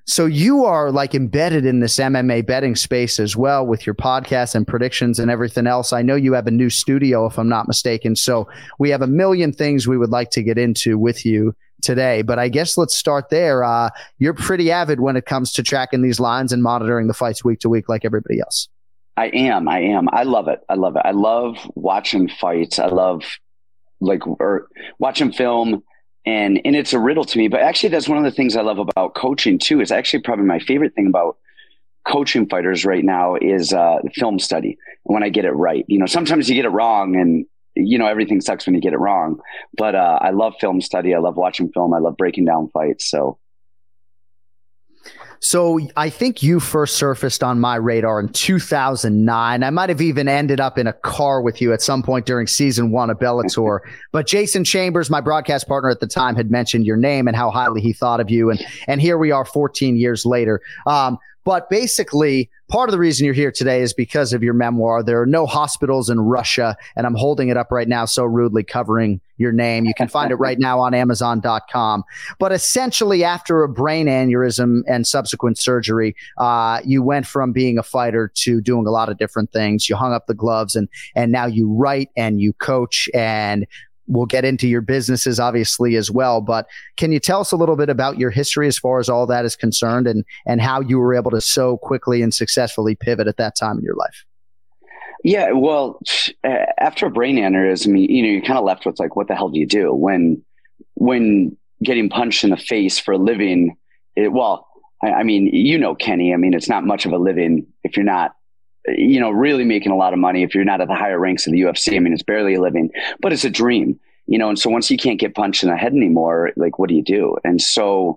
So you are like embedded in this M M A betting space as well with your podcast and predictions and everything else. I know you have a new studio, if I'm not mistaken. So we have a million things we would like to get into with you today, but I guess let's start there. Uh, you're pretty avid when it comes to tracking these lines and monitoring the fights week to week like everybody else. I am. I am. I love it. I love it. I love watching fights. I love like or watching film. And and it's a riddle to me, but actually that's one of the things I love about coaching too. Is actually probably my favorite thing about coaching fighters right now is uh, film study. When I get it right, you know, sometimes you get it wrong, and you know everything sucks when you get it wrong. But uh, I love film study. I love watching film. I love breaking down fights. So. So I think you first surfaced on my radar in two thousand nine. I might have even ended up in a car with you at some point during season one of Bellator. But Jason Chambers, my broadcast partner at the time, had mentioned your name and how highly he thought of you. And, and here we are fourteen years later. Um, But basically, part of the reason you're here today is because of your memoir. There are no hospitals in Russia, and I'm holding it up right now so rudely, covering your name. You can find it right now on amazon dot com. But essentially, after a brain aneurysm and subsequent surgery, uh, you went from being a fighter to doing a lot of different things. You hung up the gloves, and and now you write and you coach, and we'll get into your businesses obviously as well, but can you tell us a little bit about your history as far as all that is concerned, and, and how you were able to so quickly and successfully pivot at that time in your life? Yeah, well, after a brain aneurysm, you know, you're kind of left with like, what the hell do you do when, when getting punched in the face for a living? It, well, I, I mean, you know, Kenny, I mean, it's not much of a living if you're not, you know, really making a lot of money. If you're not at the higher ranks of the U F C, I mean, it's barely a living, but it's a dream, you know? And so once you can't get punched in the head anymore, like, what do you do? And so,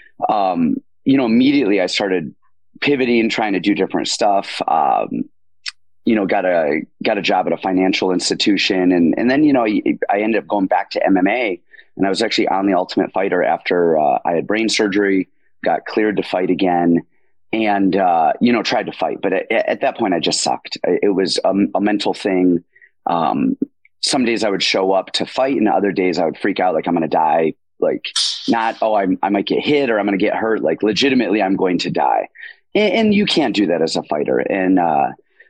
um, you know, immediately I started pivoting, trying to do different stuff. Um, you know, got a, got a job at a financial institution. And, and then, you know, I, I ended up going back to M M A, and I was actually on The Ultimate Fighter after uh, I had brain surgery, got cleared to fight again. And, uh, you know, tried to fight. But at, at that point, I just sucked. It was a, a mental thing. Um, some days I would show up to fight, and other days I would freak out like I'm going to die. Like, not, oh, I, I might get hit or I'm going to get hurt. Like, legitimately, I'm going to die. And, and you can't do that as a fighter. And uh,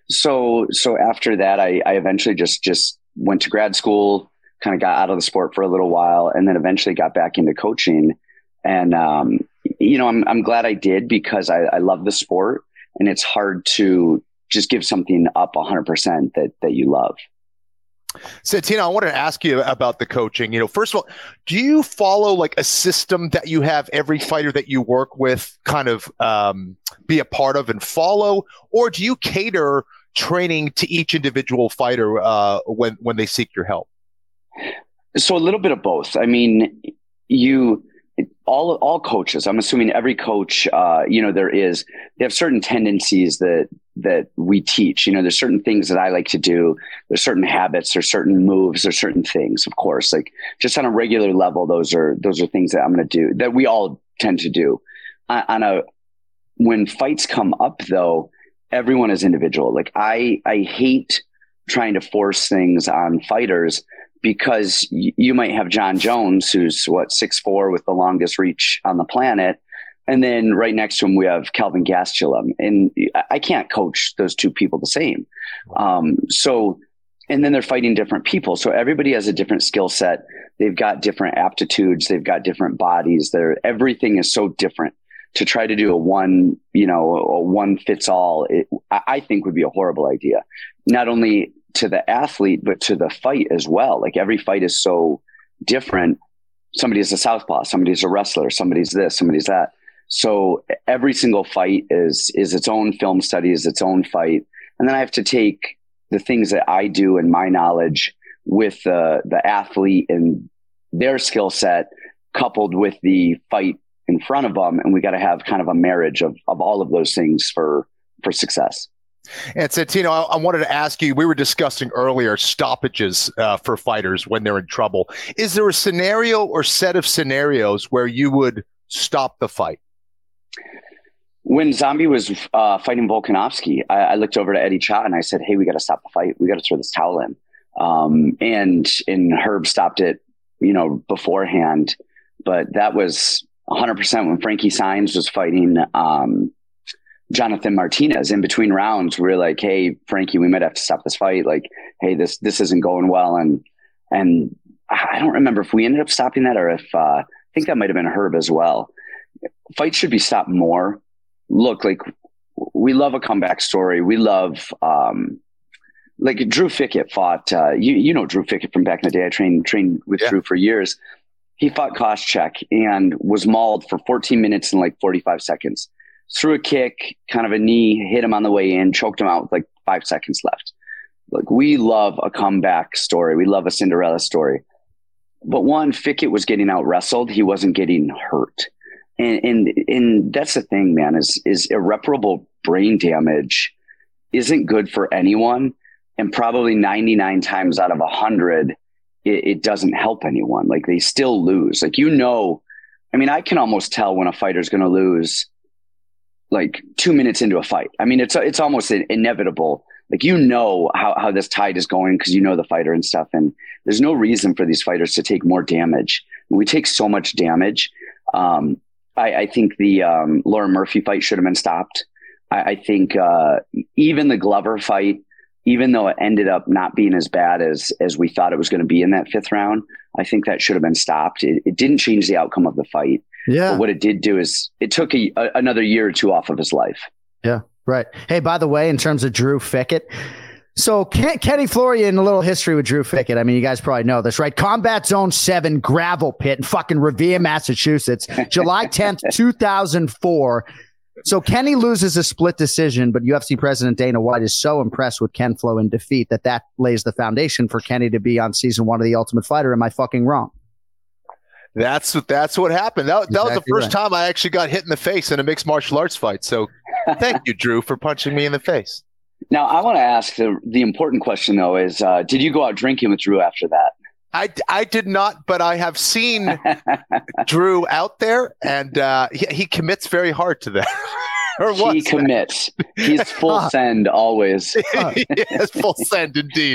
so so after that, I, I eventually just, just went to grad school, kind of got out of the sport for a little while, and then eventually got back into coaching. And, um, you know, I'm, I'm glad I did, because I, I love the sport, and it's hard to just give something up a hundred percent that, that you love. Santino, I wanted to ask you about the coaching. You know, first of all, do you follow like a system that you have every fighter that you work with kind of um, be a part of and follow, or do you cater training to each individual fighter uh, when, when they seek your help? So a little bit of both. I mean, you... all all coaches, I'm assuming every coach, uh, you know, there is, they have certain tendencies that, that we teach. You know, there's certain things that I like to do. There's certain habits, there's certain moves, there's certain things, of course, like just on a regular level, those are, those are things that I'm going to do, that we all tend to do. On, on a, when fights come up though, everyone is individual. Like I, I hate trying to force things on fighters, because y- you might have John Jones, who's what, six foot four with the longest reach on the planet. And then right next to him, we have Kelvin Gastelum. And I can't coach those two people the same. Um, so, and then they're fighting different people. So everybody has a different skill set. They've got different aptitudes. They've got different bodies. They're, everything is so different. To try to do a one, you know, a one fits all, it, I think would be a horrible idea. Not only to the athlete, but to the fight as well. Like every fight is so different. Somebody's a southpaw, somebody's a wrestler, somebody's this, somebody's that. So every single fight is, is its own film study, is its own fight. And then I have to take the things that I do and my knowledge with uh, the athlete and their skill set coupled with the fight in front of them. And we got to have kind of a marriage of, of all of those things for, for success. And Santino, I, I wanted to ask you, we were discussing earlier stoppages uh, for fighters when they're in trouble. Is there a scenario or set of scenarios where you would stop the fight? When Zombie was uh, fighting Volkanovski, I, I looked over to Eddie Cha and I said, hey, we got to stop the fight. We got to throw this towel in. Um, and, and Herb stopped it, you know, beforehand, but that was, one hundred percent. When Frankie Saenz was fighting um, Jonathan Martinez in between rounds, we were like, hey, Frankie, we might have to stop this fight. Like, hey, this this isn't going well. And and I don't remember if we ended up stopping that or if uh, I think that might have been Herb as well. Fights should be stopped more. Look, like, we love a comeback story. We love, um, like, Drew Fickett fought, uh, you you know Drew Fickett from back in the day. I trained, trained with yeah. Drew for years. He fought Koscheck and was mauled for fourteen minutes and like forty-five seconds. Threw a kick, kind of a knee, hit him on the way in, choked him out with like five seconds left. Like, we love a comeback story. We love a Cinderella story. But one, Fickett was getting out wrestled. He wasn't getting hurt. And, and and that's the thing, man, is is irreparable brain damage isn't good for anyone. And probably ninety-nine times out of one hundred, it, it doesn't help anyone. Like, they still lose. Like, you know, I mean, I can almost tell when a fighter's going to lose like two minutes into a fight. I mean, it's it's almost inevitable. Like, you know how, how this tide is going because you know the fighter and stuff. And there's no reason for these fighters to take more damage. We take so much damage. Um, I, I think the um, Lauren Murphy fight should have been stopped. I, I think uh, even the Glover fight, even though it ended up not being as bad as as we thought it was going to be in that fifth round, I think that should have been stopped. It, it didn't change the outcome of the fight. Yeah. But what it did do is it took a, a, another year or two off of his life. Yeah, right. Hey, by the way, in terms of Drew Fickett, so Ken, Kenny Florian, a little history with Drew Fickett. I mean, you guys probably know this, right? Combat Zone seven gravel pit in fucking Revere, Massachusetts, July tenth, two thousand four. So Kenny loses a split decision, but U F C President Dana White is so impressed with Ken Flo in defeat that that lays the foundation for Kenny to be on season one of The Ultimate Fighter. Am I fucking wrong? That's what that's what happened. That, exactly that was the first right. time I actually got hit in the face in a mixed martial arts fight. So thank you, Drew, for punching me in the face. Now, I want to ask the, the important question, though, is uh, did you go out drinking with Drew after that? I, I did not, but I have seen Drew out there, and uh, he, he commits very hard to that. or he was commits. He's full send always. Yes, full send indeed.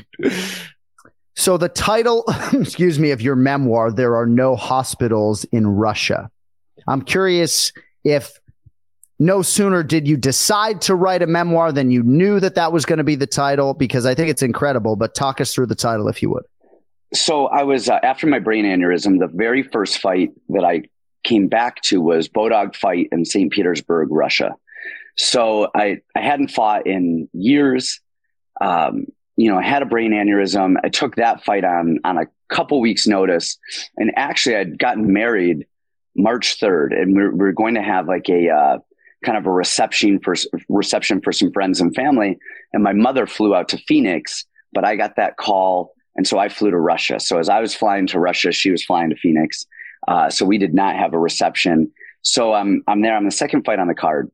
So the title, excuse me, of your memoir, There Are No Hospitals in Russia. I'm curious if no sooner did you decide to write a memoir than you knew that that was going to be the title, because I think it's incredible, but talk us through the title if you would. So I was, uh, after my brain aneurysm, the very first fight that I came back to was Bodog fight in Saint Petersburg, Russia. So I, I hadn't fought in years. Um, you know, I had a brain aneurysm. I took that fight on, on a couple weeks notice. And actually I'd gotten married March third, and we we're, we're going to have like a, uh, kind of a reception for reception for some friends and family. And my mother flew out to Phoenix, but I got that call. And so I flew to Russia. So as I was flying to Russia, she was flying to Phoenix. Uh, so we did not have a reception. So I'm, I'm there. I'm the second fight on the card.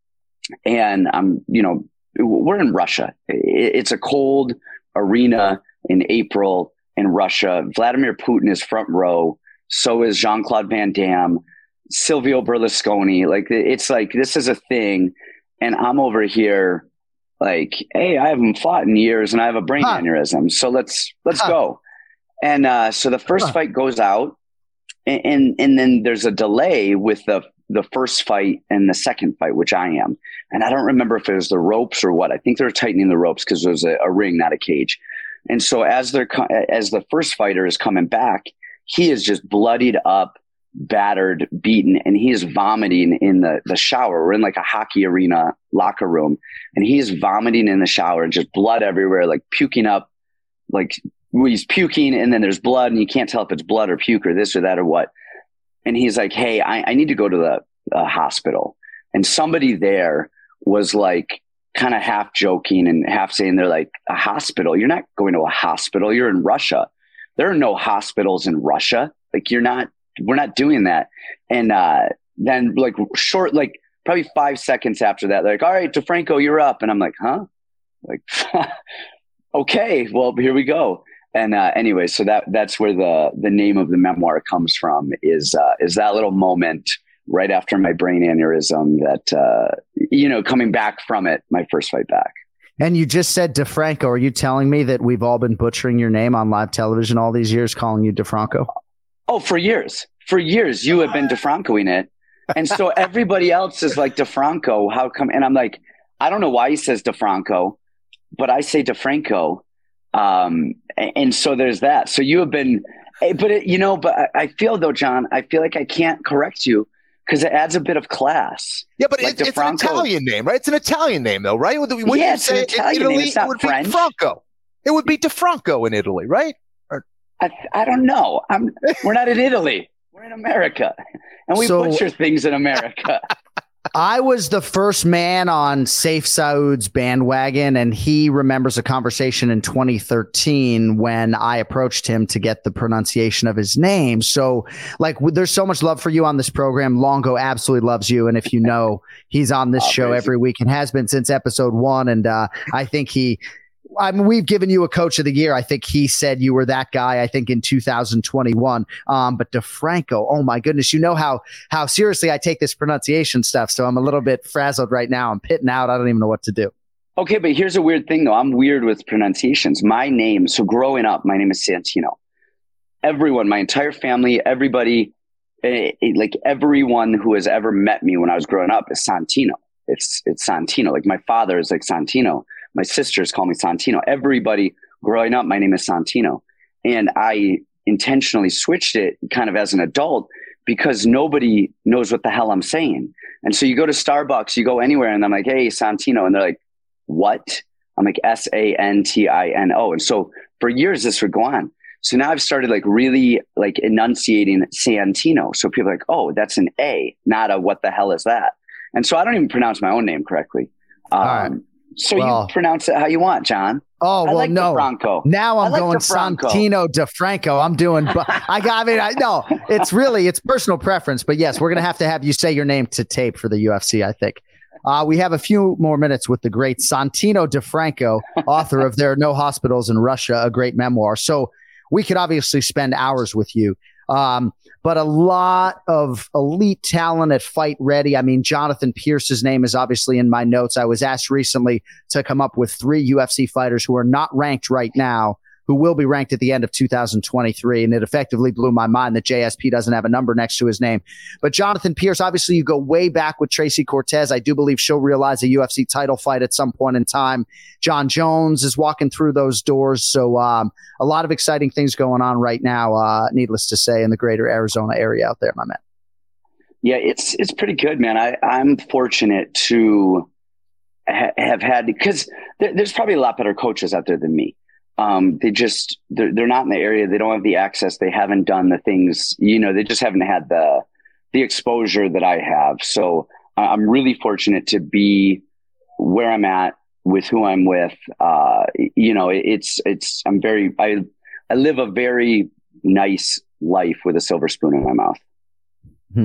And I'm, you know, we're in Russia. It's a cold arena in April in Russia. Vladimir Putin is front row. So is Jean-Claude Van Damme, Silvio Berlusconi. Like, it's like, this is a thing. And I'm over here like, hey, I haven't fought in years and I have a brain huh. aneurysm. So let's, let's huh. go. And uh, so the first huh. fight goes out, and, and, and then there's a delay with the, the first fight and the second fight, which I am. And I don't remember if it was the ropes or what. I think they're tightening the ropes because it was a, a ring, not a cage. And so as they're, as the first fighter is coming back, he is just bloodied up, battered, beaten, and he is vomiting in the, the shower. We're in like a hockey arena locker room, and he's vomiting in the shower and just blood everywhere, like puking up, like he's puking and then there's blood and you can't tell if it's blood or puke or this or that or what. And he's like, hey, I, I need to go to the uh, hospital. And somebody there was like kind of half joking and half saying, they're like, a hospital? You're not going to a hospital. You're in Russia. There are no hospitals in Russia. Like, you're not, we're not doing that. And uh, then like short, like probably five seconds after that, they're like, all right, DeFranco, you're up. And I'm like, huh? Like, okay, well, here we go. And uh, anyway, so that that's where the the name of the memoir comes from, is uh, is that little moment right after my brain aneurysm that, uh, you know, coming back from it, my first fight back. And you just said DeFranco. Are you telling me that we've all been butchering your name on live television all these years, calling you DeFranco? Oh, for years, for years you have been DeFrancoing it. And so everybody else is like DeFranco. How come? And I'm like, I don't know why he says DeFranco, but I say DeFranco. Um, and so there's that. So you have been, but it, you know, but I feel though, John, I feel like I can't correct you because it adds a bit of class. Yeah, but like it, it's an Italian name, right? It's an Italian name though, right? When yeah, you it's say an Italian in Italy, name. It's not it would French. be DeFranco. It would be DeFranco in Italy, right? Or- I, I don't know. I'm, we're not in Italy. We're in America. And we So- butcher things in America. I was the first man on Saif Saud's bandwagon, and he remembers a conversation in twenty thirteen when I approached him to get the pronunciation of his name. So, like, w- there's so much love for you on this program. Longo absolutely loves you, and if you know, he's on this Oh, show crazy. every week and has been since episode one. And uh, I think he. I mean, we've given you a coach of the year. I think he said you were that guy, I think in two thousand twenty-one. Um, but DeFranco, oh my goodness, you know how, how seriously I take this pronunciation stuff. So I'm a little bit frazzled right now. I'm pitting out. I don't even know what to do. Okay, but here's a weird thing though. I'm weird with pronunciations. My name, so growing up, my name is Santino. Everyone, my entire family, everybody, eh, eh, like everyone who has ever met me when I was growing up is Santino. It's it's Santino. Like my father is like Santino. My sisters call me Santino. Everybody growing up, my name is Santino. And I intentionally switched it kind of as an adult because nobody knows what the hell I'm saying. And so you go to Starbucks, you go anywhere, and I'm like, hey, Santino. And they're like, what? I'm like, S A N T I N O. And so for years, this would go on. So now I've started like really like enunciating Santino. So people are like, oh, that's an A, not a what the hell is that? And so I don't even pronounce my own name correctly. Um, All right. So Well- you pronounce it how you want, John. Oh, I well, like no. DeFranco. Now I'm I like going DeFranco. Santino DeFranco. I'm doing, but I got, I mean, I no, it's really, it's personal preference, but yes, we're going to have to have you say your name to tape for the U F C, I think. Uh, we have a few more minutes with the great Santino DeFranco, author of There Are No Hospitals in Russia, a great memoir. So we could obviously spend hours with you. Um, but a lot of elite talent at Fight Ready. I mean, Jonathan Pierce's name is obviously in my notes. I was asked recently to come up with three U F C fighters who are not ranked right now, who will be ranked at the end of two thousand twenty-three. And it effectively blew my mind that J S P doesn't have a number next to his name. But Jonathan Pierce, obviously you go way back with Tracy Cortez. I do believe she'll realize a U F C title fight at some point in time. John Jones is walking through those doors. So um, a lot of exciting things going on right now, uh, needless to say, in the greater Arizona area out there, my man. Yeah, it's it's pretty good, man. I, I'm fortunate to ha- have had, because there, there's probably a lot better coaches out there than me. Um, they just, they're, they're not in the area. They don't have the access. They haven't done the things, you know, they just haven't had the, the exposure that I have. So uh, I'm really fortunate to be where I'm at with who I'm with. Uh, you know, it, it's, it's, I'm very, I, I live a very nice life with a silver spoon in my mouth. Hmm.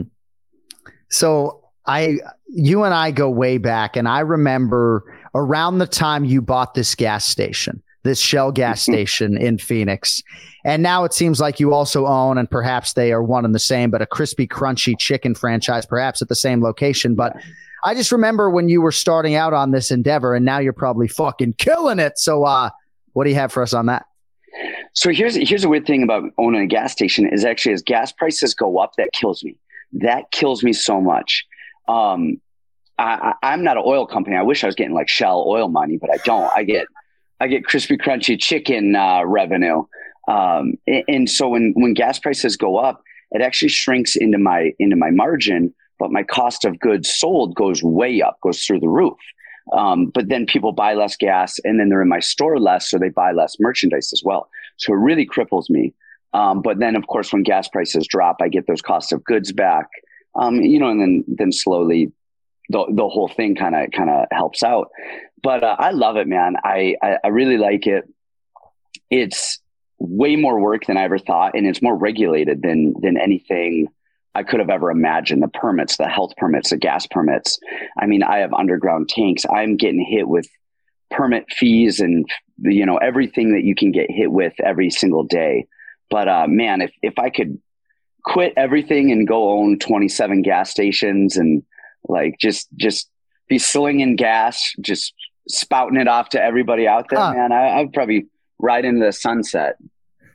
So I, you and I go way back, and I remember around the time you bought this gas station, this Shell gas station in Phoenix. And now it seems like you also own, and perhaps they are one and the same, but a crispy, crunchy chicken franchise, perhaps at the same location. But I just remember when you were starting out on this endeavor, and now you're probably fucking killing it. So uh, what do you have for us on that? So here's, here's a weird thing about owning a gas station is actually as gas prices go up, that kills me. That kills me so much. Um, I, I, I'm not an oil company. I wish I was getting like Shell oil money, but I don't. I get I get crispy, crunchy chicken uh, revenue. Um, and, and so when, when gas prices go up, it actually shrinks into my into my margin, but my cost of goods sold goes way up, goes through the roof. Um, but then people buy less gas, and then they're in my store less, so they buy less merchandise as well. So it really cripples me. Um, but then, of course, when gas prices drop, I get those costs of goods back. Um, you know, and then then slowly the the whole thing kind of kind of helps out. But uh, I love it, man. I, I I really like it. It's way more work than I ever thought, and it's more regulated than than anything I could have ever imagined. The permits, the health permits, the gas permits. I mean, I have underground tanks. I'm getting hit with permit fees and, you know, everything that you can get hit with every single day. But uh, man, if if I could quit everything and go own twenty-seven gas stations and like just just be slinging gas, just spouting it off to everybody out there, huh. man, I, I'd probably ride into the sunset.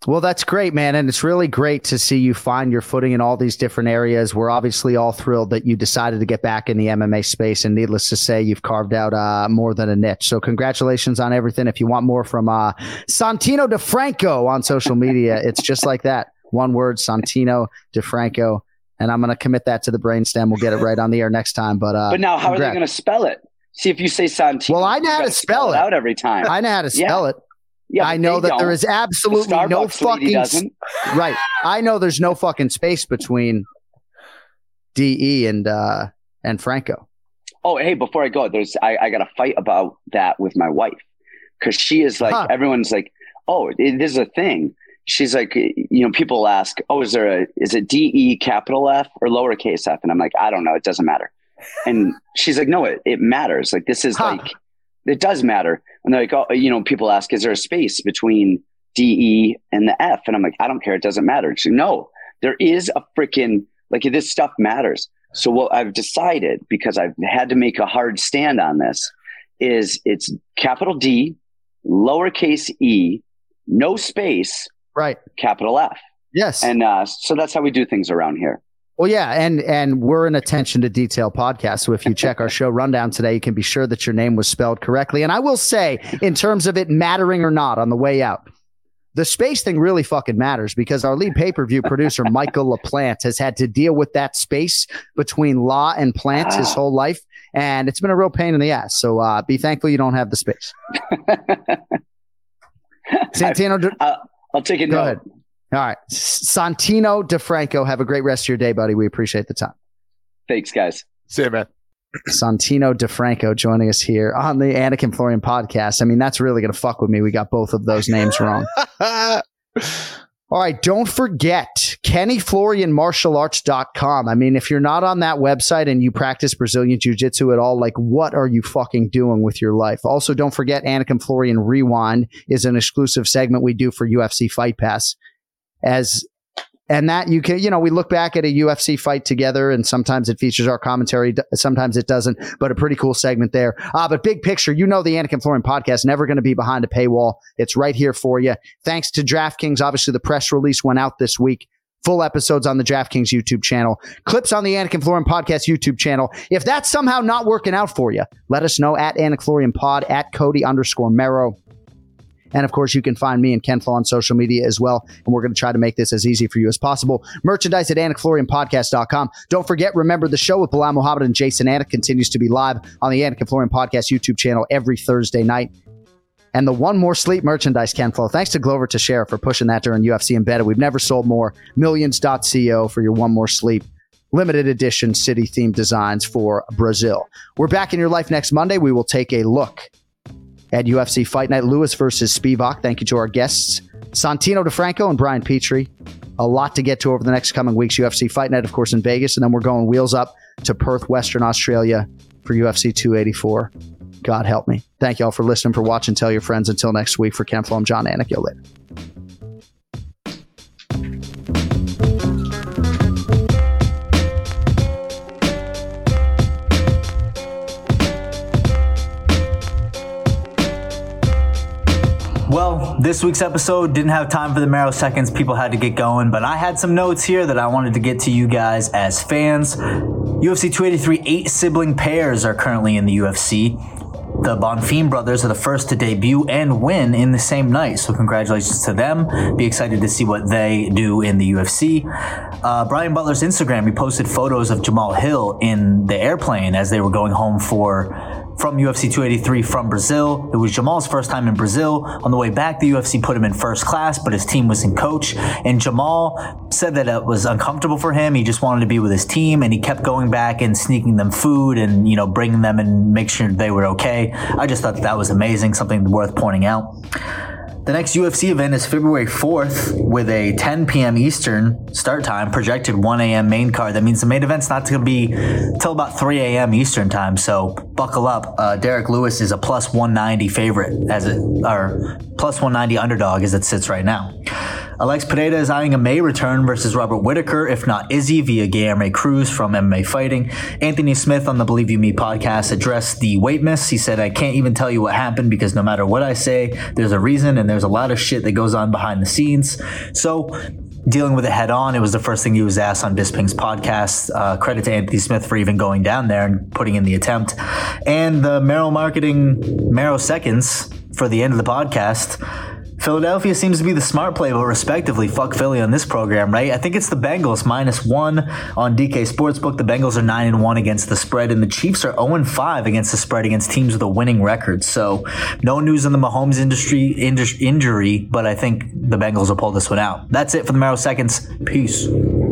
Well, that's great, man. And it's really great to see you find your footing in all these different areas. We're obviously all thrilled that you decided to get back in the M M A space. And needless to say, you've carved out uh, more than a niche. So congratulations on everything. If you want more from uh, Santino DeFranco on social media, it's just like that. One word, Santino DeFranco. And I'm going to commit that to the brainstem. We'll get it right on the air next time. But uh, but now, how congrats. are they going to spell it? See, if you say Santino, well, I know how to spell, spell it out every time. I know how to spell yeah. it. Yeah, I know that don't. there is absolutely the no Starbucks fucking right. I know there's no fucking space between D E and uh, and Franco. Oh, hey, before I go, there's I, I got to fight about that with my wife because she is like huh. everyone's like, oh, it, this is a thing. She's like, you know, people ask, oh, is there a is it D E capital F or lowercase f? And I'm like, I don't know, it doesn't matter. And she's like, no, it it matters. Like this is huh. like. It does matter. And they're like, oh, you know, people ask, is there a space between D E and the F? And I'm like, I don't care. It doesn't matter. She's like, no, there is a freaking, like this stuff matters. So what I've decided, because I've had to make a hard stand on this, is it's capital D, lowercase e, no space, right? Capital F. Yes. And uh, so that's how we do things around here. Well, yeah, and and we're an attention to detail podcast. So if you check our show rundown today, you can be sure that your name was spelled correctly. And I will say, in terms of it mattering or not on the way out, the space thing really fucking matters because our lead pay-per-view producer, Michael LaPlante, has had to deal with that space between law and plant his whole life. And it's been a real pain in the ass. So uh, be thankful you don't have the space. Santino, uh, I'll take it. Go ahead. All right. Santino DeFranco, have a great rest of your day, buddy. We appreciate the time. Thanks, guys. See you, man. Santino DeFranco joining us here on the Anik and Florian podcast. I mean, that's really going to fuck with me. We got both of those names wrong. All right. Don't forget Kenny Florian Martial Arts dot com. I mean, if you're not on that website and you practice Brazilian Jiu-Jitsu at all, like what are you fucking doing with your life? Also, don't forget Anik and Florian Rewind is an exclusive segment we do for U F C Fight Pass. As and that you can, you know, we look back at a U F C fight together and sometimes it features our commentary. Sometimes it doesn't, but a pretty cool segment there. Uh, but big picture, you know, the Anik and Florian podcast, never going to be behind a paywall. It's right here for you. Thanks to DraftKings. Obviously the press release went out this week. Full episodes on the DraftKings YouTube channel, clips on the Anik and Florian podcast YouTube channel. If that's somehow not working out for you, let us know at Anik Florian pod, at Cody underscore Mero. And of course, you can find me and Ken Flo on social media as well. And we're going to try to make this as easy for you as possible. Merchandise at Anik Florian podcast dot com. Don't forget, remember the show with Bilal Muhammad and Jason Anik continues to be live on the Anik and Florian podcast YouTube channel every Thursday night. And the One More Sleep merchandise, Ken Flo. Thanks to Glover Teixeira for pushing that during U F C Embedded. We've never sold more. Millions dot co for your One More Sleep. Limited edition city-themed designs for Brazil. We're back in your life next Monday. We will take a look at U F C Fight Night, Lewis versus Spivak. Thank you to our guests, Santino DeFranco and Brian Petrie. A lot to get to over the next coming weeks. U F C Fight Night, of course, in Vegas. And then we're going wheels up to Perth, Western Australia for U F C two eighty-four. God help me. Thank you all for listening, for watching. Tell your friends. Until next week, for Ken Flo, I'm John Anik. Yo, later. Well, this week's episode didn't have time for the Mero seconds. People had to get going, but I had some notes here that I wanted to get to you guys as fans. U F C two eighty-three, eight sibling pairs are currently in the U F C. The Bonfim brothers are the first to debut and win in the same night, so congratulations to them. Be excited to see what they do in the U F C. Uh, Brian Butler's Instagram, he posted photos of Jamal Hill in the airplane as they were going home for from U F C two eighty-three from Brazil. It was Jamal's first time in Brazil. On the way back, the U F C put him in first class, but his team was in coach. And Jamal said that it was uncomfortable for him. He just wanted to be with his team, and he kept going back and sneaking them food and, you know, bringing them and make sure they were okay. I just thought that, that was amazing, something worth pointing out. The next U F C event is February fourth with a ten p.m. Eastern start time, projected one a.m. main card. That means the main event's not going to be till about three a.m. Eastern time, so buckle up. Uh, Derek Lewis is a plus one ninety favorite, as it, or plus one ninety underdog as it sits right now. Alex Pereira is eyeing a May return versus Robert Whittaker, if not Izzy, via Guilherme Cruz from M M A Fighting. Anthony Smith on the Believe You Me podcast addressed the weight miss. He said, I can't even tell you what happened because no matter what I say, there's a reason and there's a lot of shit that goes on behind the scenes. So dealing with it head on, it was the first thing he was asked on Bisping's podcast. Uh, credit to Anthony Smith for even going down there and putting in the attempt. And the Merrill Marketing Merrill Seconds for the end of the podcast. Philadelphia seems to be the smart play, but respectively, fuck Philly on this program, right? I think it's the Bengals minus one on D K Sportsbook. The Bengals are nine and one against the spread, and the Chiefs are zero and five against the spread against teams with a winning record. So no news on the Mahomes industry inj- injury, but I think the Bengals will pull this one out. That's it for the Merrill Seconds. Peace.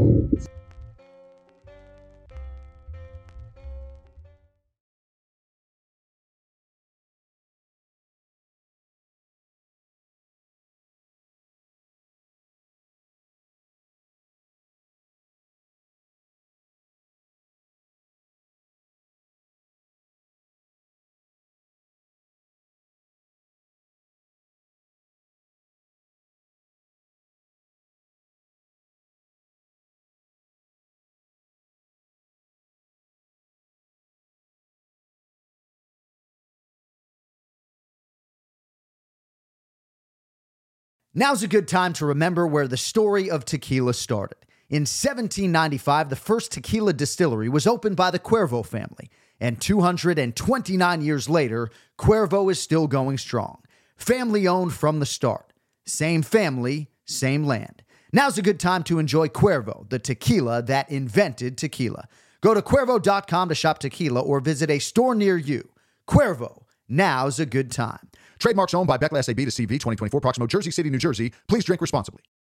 Now's a good time to remember where the story of tequila started. In seventeen ninety-five, the first tequila distillery was opened by the Cuervo family, and two hundred twenty-nine years later, Cuervo is still going strong. Family-owned from the start. Same family, same land. Now's a good time to enjoy Cuervo, the tequila that invented tequila. Go to Cuervo dot com to shop tequila or visit a store near you. Cuervo, now's a good time. Trademarks owned by Beckley S A B to C V twenty twenty-four, Proximo, Jersey City, New Jersey. Please drink responsibly.